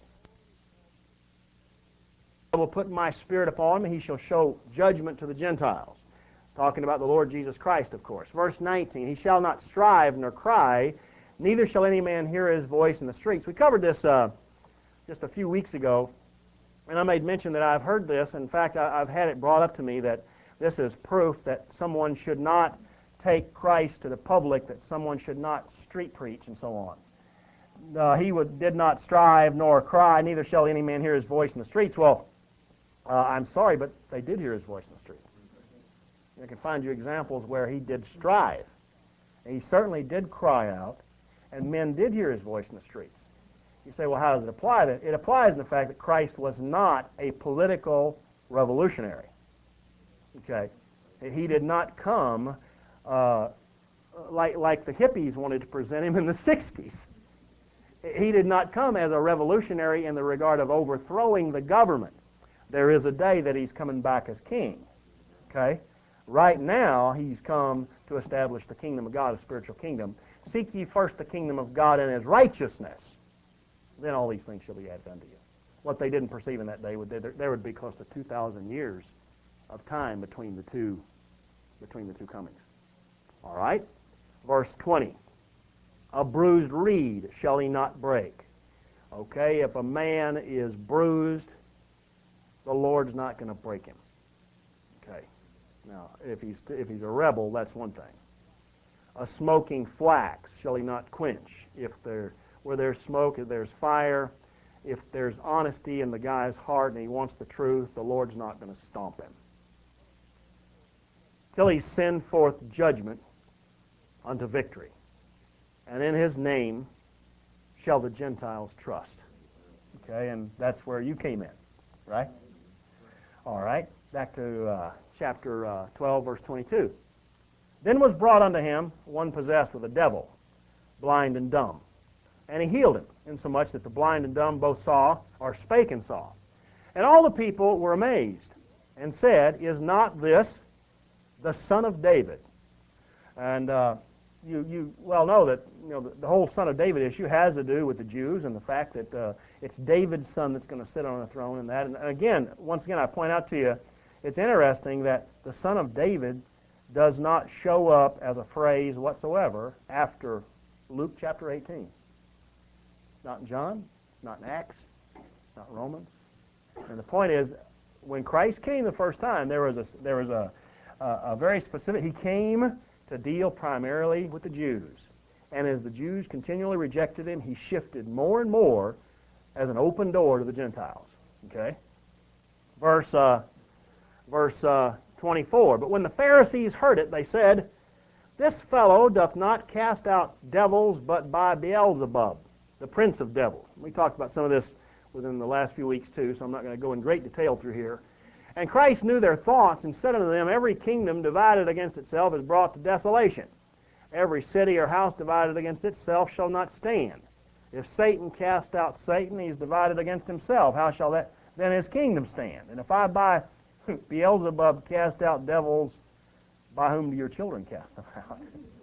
A: I will put my spirit upon him, he shall show judgment to the Gentiles. Talking about the Lord Jesus Christ, of course. Verse nineteen, he shall not strive nor cry, neither shall any man hear his voice in the streets. We covered this uh, just a few weeks ago, and I made mention that I've heard this. In fact, I've had it brought up to me that this is proof that someone should not take Christ to the public, that someone should not street preach and so on. Uh, he would, did not strive nor cry, neither shall any man hear his voice in the streets. Well, uh, I'm sorry, but they did hear his voice in the streets. I can find you examples where he did strive. And he certainly did cry out, and men did hear his voice in the streets. You say, well, how does it apply? It applies in the fact that Christ was not a political revolutionary. Okay? He did not come uh, like, like the hippies wanted to present him in the sixties. He did not come as a revolutionary in the regard of overthrowing the government. There is a day that he's coming back as king. Okay? Right now, he's come to establish the kingdom of God, a spiritual kingdom. Seek ye first the kingdom of God and his righteousness, then all these things shall be added unto you. What they didn't perceive in that day, would there, there would be close to two thousand years of time between the two, between the two comings. All right? Verse twenty. A bruised reed shall he not break. Okay, if a man is bruised, the Lord's not going to break him. Okay. Now, if he's, if he's a rebel, that's one thing. A smoking flax shall he not quench. If there, where there's smoke, if there's fire, if there's honesty in the guy's heart and he wants the truth, the Lord's not going to stomp him. Till he send forth judgment unto victory. And in his name shall the Gentiles trust. Okay, and that's where you came in, right? All right, back to uh, chapter uh, twelve, verse twenty-two. Then was brought unto him one possessed with a devil, blind and dumb. And he healed him, insomuch that the blind and dumb both saw, or spake and saw. And all the people were amazed, and said, Is not this the son of David? And uh, you, you well know that you know the, the whole son of David issue has to do with the Jews and the fact that uh, it's David's son that's going to sit on the throne and that. And again, once again, I point out to you, it's interesting that the son of David does not show up as a phrase whatsoever after Luke chapter eighteen. It's not in John, it's not in Acts, it's not Romans. And the point is, when Christ came the first time, there was a, there was a, a, a very specific, he came to deal primarily with the Jews. And as the Jews continually rejected him, he shifted more and more as an open door to the Gentiles. Okay? Verse, uh, verse uh, twenty-four. But when the Pharisees heard it, they said, This fellow doth not cast out devils, but by Beelzebub, the prince of devils. We talked about some of this within the last few weeks too, so I'm not going to go in great detail through here. And Christ knew their thoughts, and said unto them, Every kingdom divided against itself is brought to desolation. Every city or house divided against itself shall not stand. If Satan cast out Satan, he is divided against himself. How shall that then his kingdom stand? And if I by Beelzebub cast out devils, by whom do your children cast them out?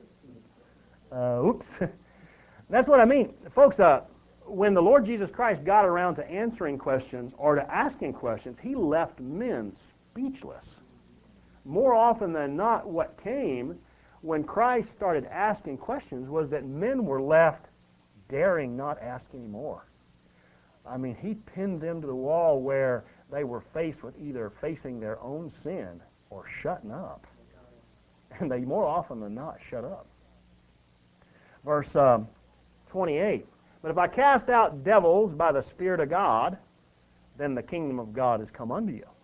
A: Uh, oops. That's what I mean. Folks, uh, when the Lord Jesus Christ got around to answering questions or to asking questions, he left men speechless. More often than not, what came when Christ started asking questions was that men were left daring not ask anymore. I mean, he pinned them to the wall where they were faced with either facing their own sin or shutting up. And they more often than not shut up. Verse um, twenty-eight. But if I cast out devils by the Spirit of God, then the kingdom of God is come unto you.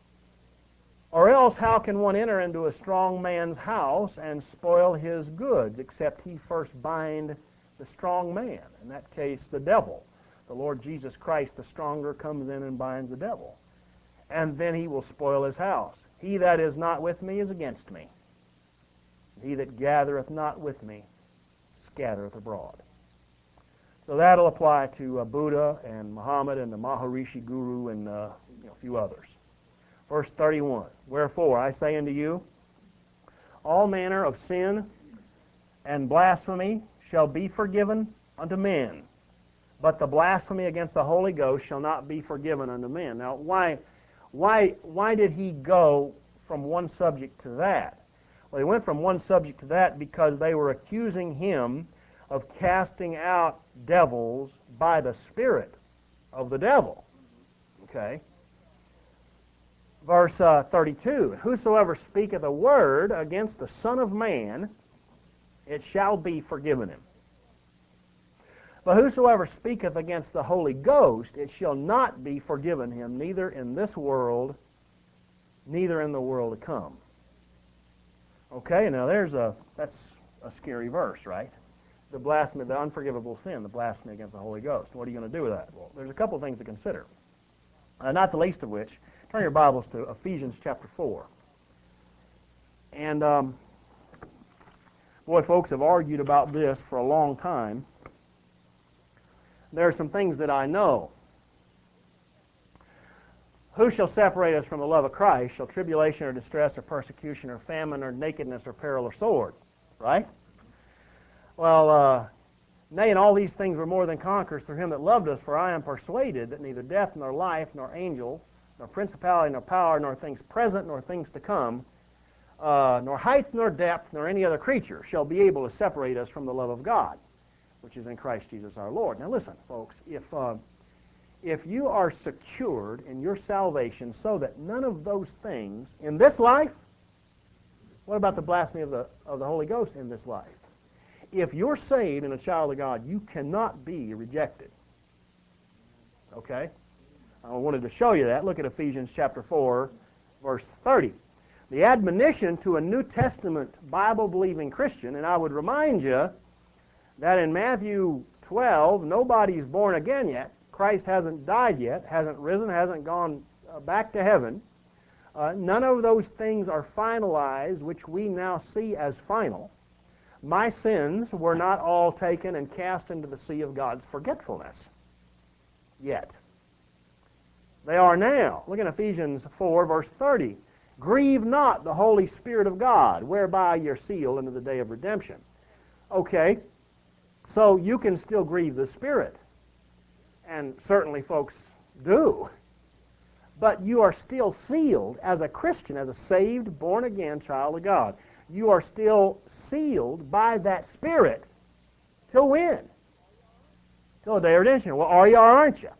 A: Or else how can one enter into a strong man's house and spoil his goods, except he first bind the strong man? In that case, the devil. The Lord Jesus Christ, the stronger, comes in and binds the devil. And then he will spoil his house. He that is not with me is against me. He that gathereth not with me scattereth abroad. So that'll apply to uh, Buddha and Muhammad and the Maharishi Guru and uh, you know, a few others. Verse thirty-one, Wherefore I say unto you, all manner of sin and blasphemy shall be forgiven unto men, but the blasphemy against the Holy Ghost shall not be forgiven unto men. Now, why, why, why did he go from one subject to that? Well, he went from one subject to that because they were accusing him of casting out devils by the spirit of the devil. Okay? Verse uh, thirty-two, Whosoever speaketh a word against the Son of Man, it shall be forgiven him. But whosoever speaketh against the Holy Ghost, it shall not be forgiven him, neither in this world, neither in the world to come. Okay, now there's a, that's a scary verse, right? The blasphemy, the unforgivable sin, the blasphemy against the Holy Ghost. What are you going to do with that? Well, there's a couple of things to consider. Uh, not the least of which, turn your Bibles to Ephesians chapter four. And, um, boy, folks have argued about this for a long time. There are some things that I know. Who shall separate us from the love of Christ? Shall tribulation or distress or persecution or famine or nakedness or peril or sword? Right? Well, uh, nay, in all these things we're more than conquerors through him that loved us, for I am persuaded that neither death nor life nor angels nor principality nor power nor things present nor things to come, uh, nor height nor depth nor any other creature shall be able to separate us from the love of God, which is in Christ Jesus our Lord. Now listen, folks, if... Uh, If you are secured in your salvation so that none of those things in this life, what about the blasphemy of the, of the Holy Ghost in this life? If you're saved and a child of God, you cannot be rejected. Okay? I wanted to show you that. Look at Ephesians chapter four, verse thirty. The admonition to a New Testament Bible-believing Christian, and I would remind you that in Matthew twelve, nobody's born again yet. Christ hasn't died yet, hasn't risen, hasn't gone uh, back to heaven. Uh, none of those things are finalized, which we now see as final. My sins were not all taken and cast into the sea of God's forgetfulness yet. They are now. Look at Ephesians four, verse thirty. Grieve not the Holy Spirit of God, whereby you're sealed unto the day of redemption. Okay, so you can still grieve the Spirit. And certainly folks do. But you are still sealed as a Christian, as a saved, born-again child of God. You are still sealed by that Spirit. Till when? Till the day of redemption. Well, are you or aren't you?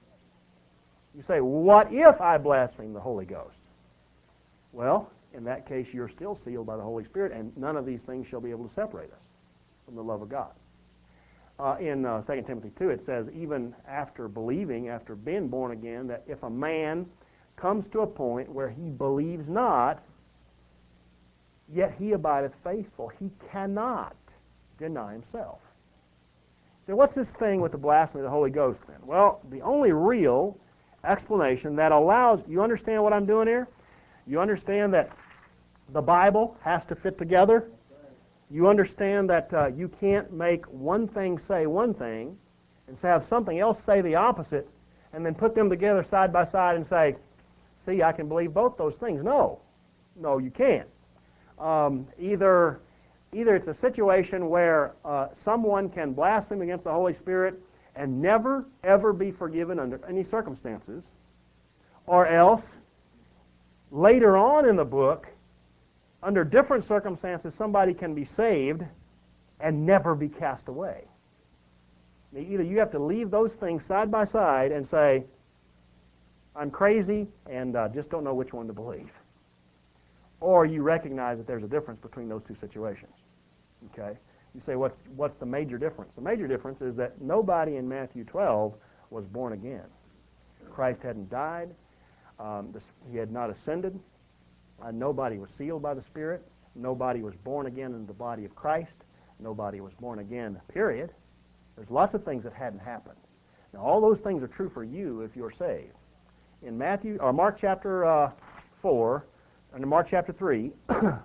A: You say, what if I blaspheme the Holy Ghost? Well, in that case, you're still sealed by the Holy Spirit, and none of these things shall be able to separate us from the love of God. Uh, in uh, Second Timothy two, it says, even after believing, after being born again, that if a man comes to a point where he believes not, yet he abideth faithful. He cannot deny himself. So what's this thing with the blasphemy of the Holy Ghost then? Well, the only real explanation that allows, you understand what I'm doing here? You understand that the Bible has to fit together? You understand that uh, you can't make one thing say one thing and have something else say the opposite and then put them together side by side and say, see, I can believe both those things. No. No, you can't. Um, either, either it's a situation where uh, someone can blaspheme against the Holy Spirit and never, ever be forgiven under any circumstances, or else later on in the book, under different circumstances, somebody can be saved and never be cast away. Either you have to leave those things side by side and say, I'm crazy and uh, just don't know which one to believe. Or you recognize that there's a difference between those two situations. Okay? You say, what's, what's the major difference? The major difference is that nobody in Matthew twelve was born again. Christ hadn't died. Um, this, he had not ascended. Uh, nobody was sealed by the Spirit. Nobody was born again in the body of Christ. Nobody was born again, period. There's lots of things that hadn't happened. Now, all those things are true for you if you're saved. In Matthew or Mark chapter uh, four, and in Mark chapter three, the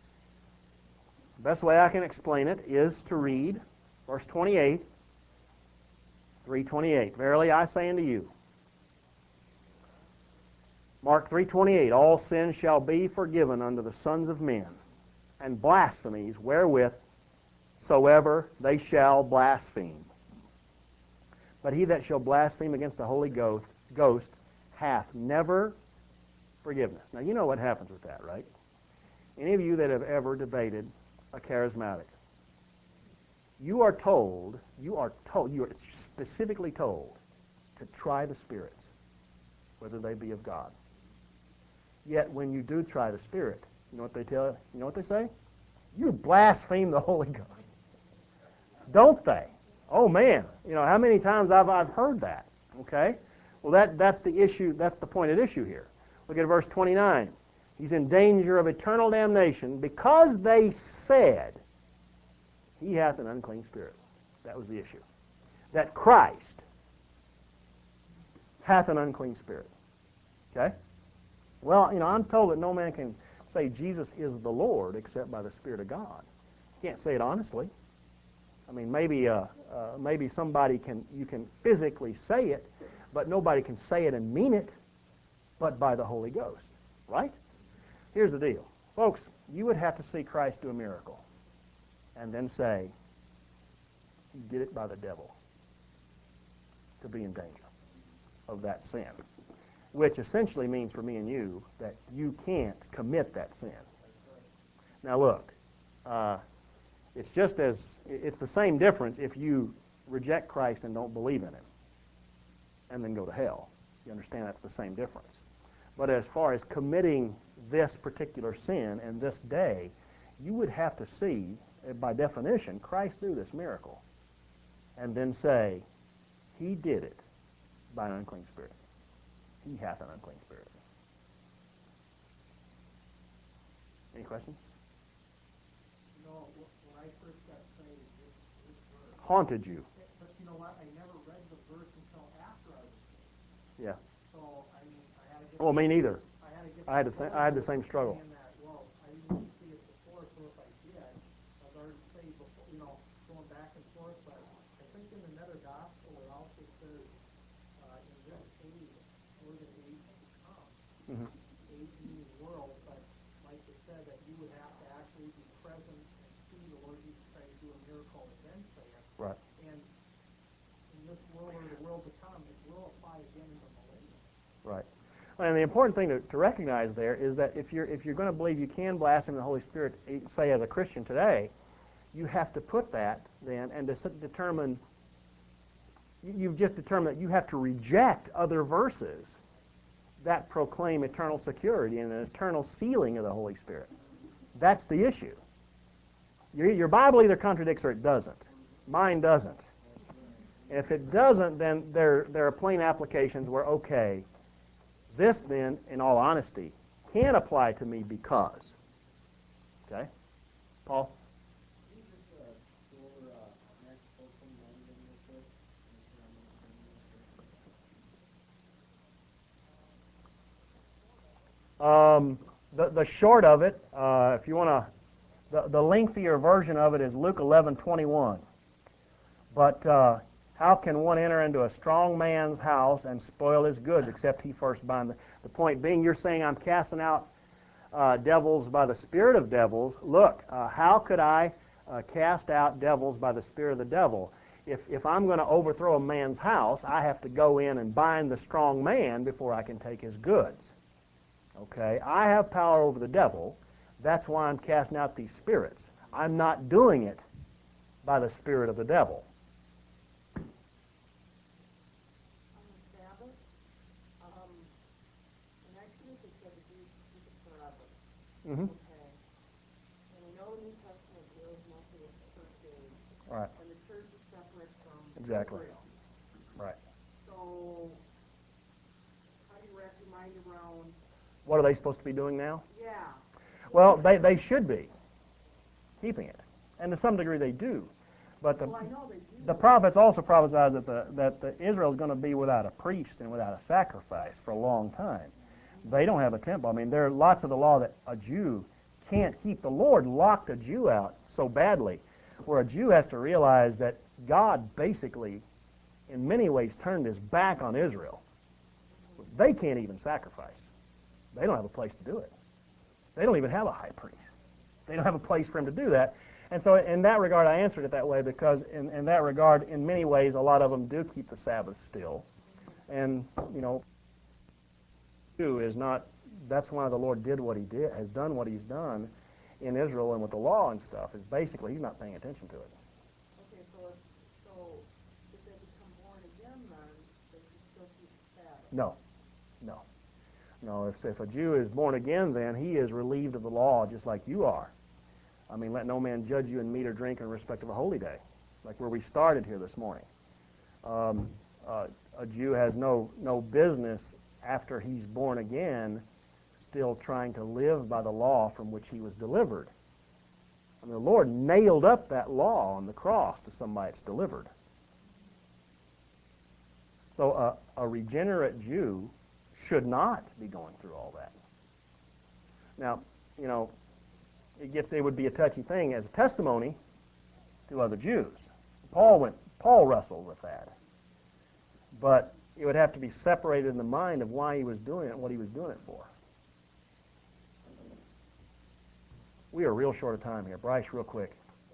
A: best way I can explain it is to read verse twenty-eight, three twenty-eight. Verily I say unto you, Mark three twenty-eight, all sins shall be forgiven unto the sons of men, and blasphemies wherewith soever they shall blaspheme. But he that shall blaspheme against the Holy Ghost, Ghost hath never forgiveness. Now you know what happens with that, right? Any of you that have ever debated a charismatic, you are told, you are told, you are specifically told to try the spirits, whether they be of God. Yet when you do try the Spirit, you know what they tell you know what they say? You blaspheme the Holy Ghost. Don't they? Oh man, you know, how many times I've I've heard that. Okay? Well that, that's the issue, that's the point at issue here. Look at verse twenty-nine. He's in danger of eternal damnation because they said he hath an unclean spirit. That was the issue. That Christ hath an unclean spirit. Okay? Well, you know, I'm told that no man can say Jesus is the Lord except by the Spirit of God. You can't say it honestly. I mean, maybe uh, uh, maybe somebody can, you can physically say it, but nobody can say it and mean it but by the Holy Ghost. Right? Here's the deal. Folks, you would have to see Christ do a miracle and then say, he did it by the devil to be in danger of that sin. Which essentially means for me and you that you can't commit that sin. Now look, uh, it's just as, it's the same difference if you reject Christ and don't believe in him and then go to hell. You understand that's the same difference. But as far as committing this particular sin in this day, you would have to see, by definition, Christ do this miracle and then say, he did it by an unclean spirit. He hath an unclean spirit. Any questions?
B: You know, when I first got saved, this, this verse
A: Haunted you.
B: But you know what? I never read the verse until after I was saved.
A: Yeah.
B: So I mean, I had to get.
A: Well, me neither.
B: I had to get.
A: I had to. Th- I had the same struggle.
B: That, well, I didn't see it before, so if I did, I was already saved before. You know, going back and forth. But I think in another gospel it also says, uh, in this age or the age to come.
A: Mm-hmm.
B: Age meaning world, but like you said, that you would have to actually be present and see the Lord Jesus Christ do a miracle and then say it.
A: Right.
B: And in this world or the world to come, it will apply again in the millennium.
A: Right. And the important thing to, to recognize there is that if you're if you're going to believe you can blaspheme the Holy Spirit, say as a Christian today, you have to put that then and to determine. You've just determined that you have to reject other verses that proclaim eternal security and an eternal sealing of the Holy Spirit. That's the issue. Your, your Bible either contradicts or it doesn't. Mine doesn't. And if it doesn't, then there, there are plain applications where, okay, this then, in all honesty, can apply to me because. Okay? Paul?
B: Can you just uh, go over uh, Acts four twenty-nine again real quick? Make sure I'm understanding that correctly.
A: Um, the, the short of it, uh, if you want to, the, the lengthier version of it is Luke eleven twenty-one. But uh, how can one enter into a strong man's house and spoil his goods except he first bind the... The point being, you're saying I'm casting out uh, devils by the spirit of devils. Look, uh, how could I uh, cast out devils by the spirit of the devil? If, if I'm going to overthrow a man's house, I have to go in and bind the strong man before I can take his goods. Okay? I have power over the devil. That's why I'm casting out these spirits. I'm not doing it by the spirit of the devil.
C: On the Sabbath, um, in Exodus it said to keep, keep it forever.
A: Mm-hmm.
C: Okay. And we know the New Testament deals mostly with the church age.
A: Right.
C: And the church is separate from
A: Exactly.
C: Israel.
A: Right.
C: So, how do you wrap your mind around,
A: What are they supposed to be doing now?
C: yeah,
A: Well, they, they should be keeping it. And to some degree they do. But the,
C: well, I know they do.
A: the prophets also prophesied that, the, that the Israel is going to be without a priest and without a sacrifice for a long time. They don't have a temple. I mean, there are lots of the law that a Jew can't keep. The Lord locked a Jew out so badly, where a Jew has to realize that God basically, in many ways, turned his back on Israel. They can't even sacrifice. They don't have a place to do it. They don't even have a high priest. They don't have a place for him to do that. And so in that regard, I answered it that way because in, in that regard, in many ways, a lot of them do keep the Sabbath still. And, you know, is not, that's why the Lord did what he did, has done what he's done in Israel and with the law and stuff, is basically he's not paying attention to it.
C: Okay, so if, so if they become born again then, they should still keep the Sabbath.
A: No, no. No, if, if a Jew is born again, then he is relieved of the law just like you are. I mean, let no man judge you in meat or drink in respect of a holy day, like where we started here this morning. Um, uh, a Jew has no, no business after he's born again still trying to live by the law from which he was delivered. I mean, the Lord nailed up that law on the cross to somebody that's delivered. So uh, a regenerate Jew should not be going through all that. Now, you know, it gets it would be a touchy thing as a testimony to other Jews. Paul went Paul wrestled with that. But it would have to be separated in the mind of why he was doing it and what he was doing it for. We are real short of time here. Bryce, real quick.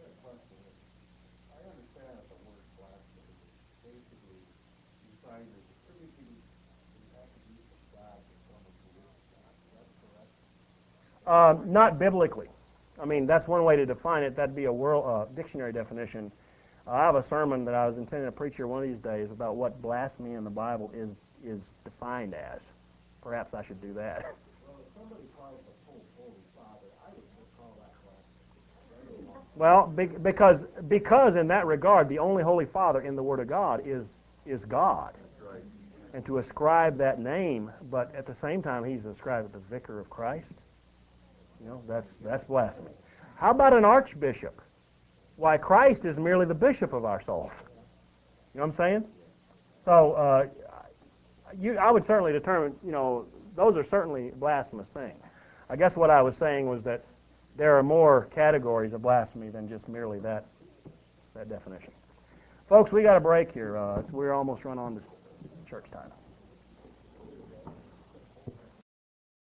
D: I understand that the word blasphemy is basically defined as attributing the attributes of God to someone who isn't God. Is that correct?
A: Uh, not biblically. I mean, that's one way to define it. That'd be a world uh, dictionary definition. Uh, I have a sermon that I was intending to preach here one of these days about what blasphemy in the Bible is is defined as. Perhaps I should do that.
D: Well, if somebody calls the Pope Holy Father, I would just call that blasphemy. Right along.
A: Well, be, because because in that regard, the only Holy Father in the Word of God is is God.
D: That's right.
A: And to ascribe that name, but at the same time, he's ascribed the Vicar of Christ. You know, that's that's blasphemy. How about an archbishop? Why, Christ is merely the bishop of our souls. You know what I'm saying? So, uh, you, I would certainly determine, you know, those are certainly blasphemous things. I guess what I was saying was that there are more categories of blasphemy than just merely that that definition. Folks, we got a break here. Uh, it's, we're almost run on to church time.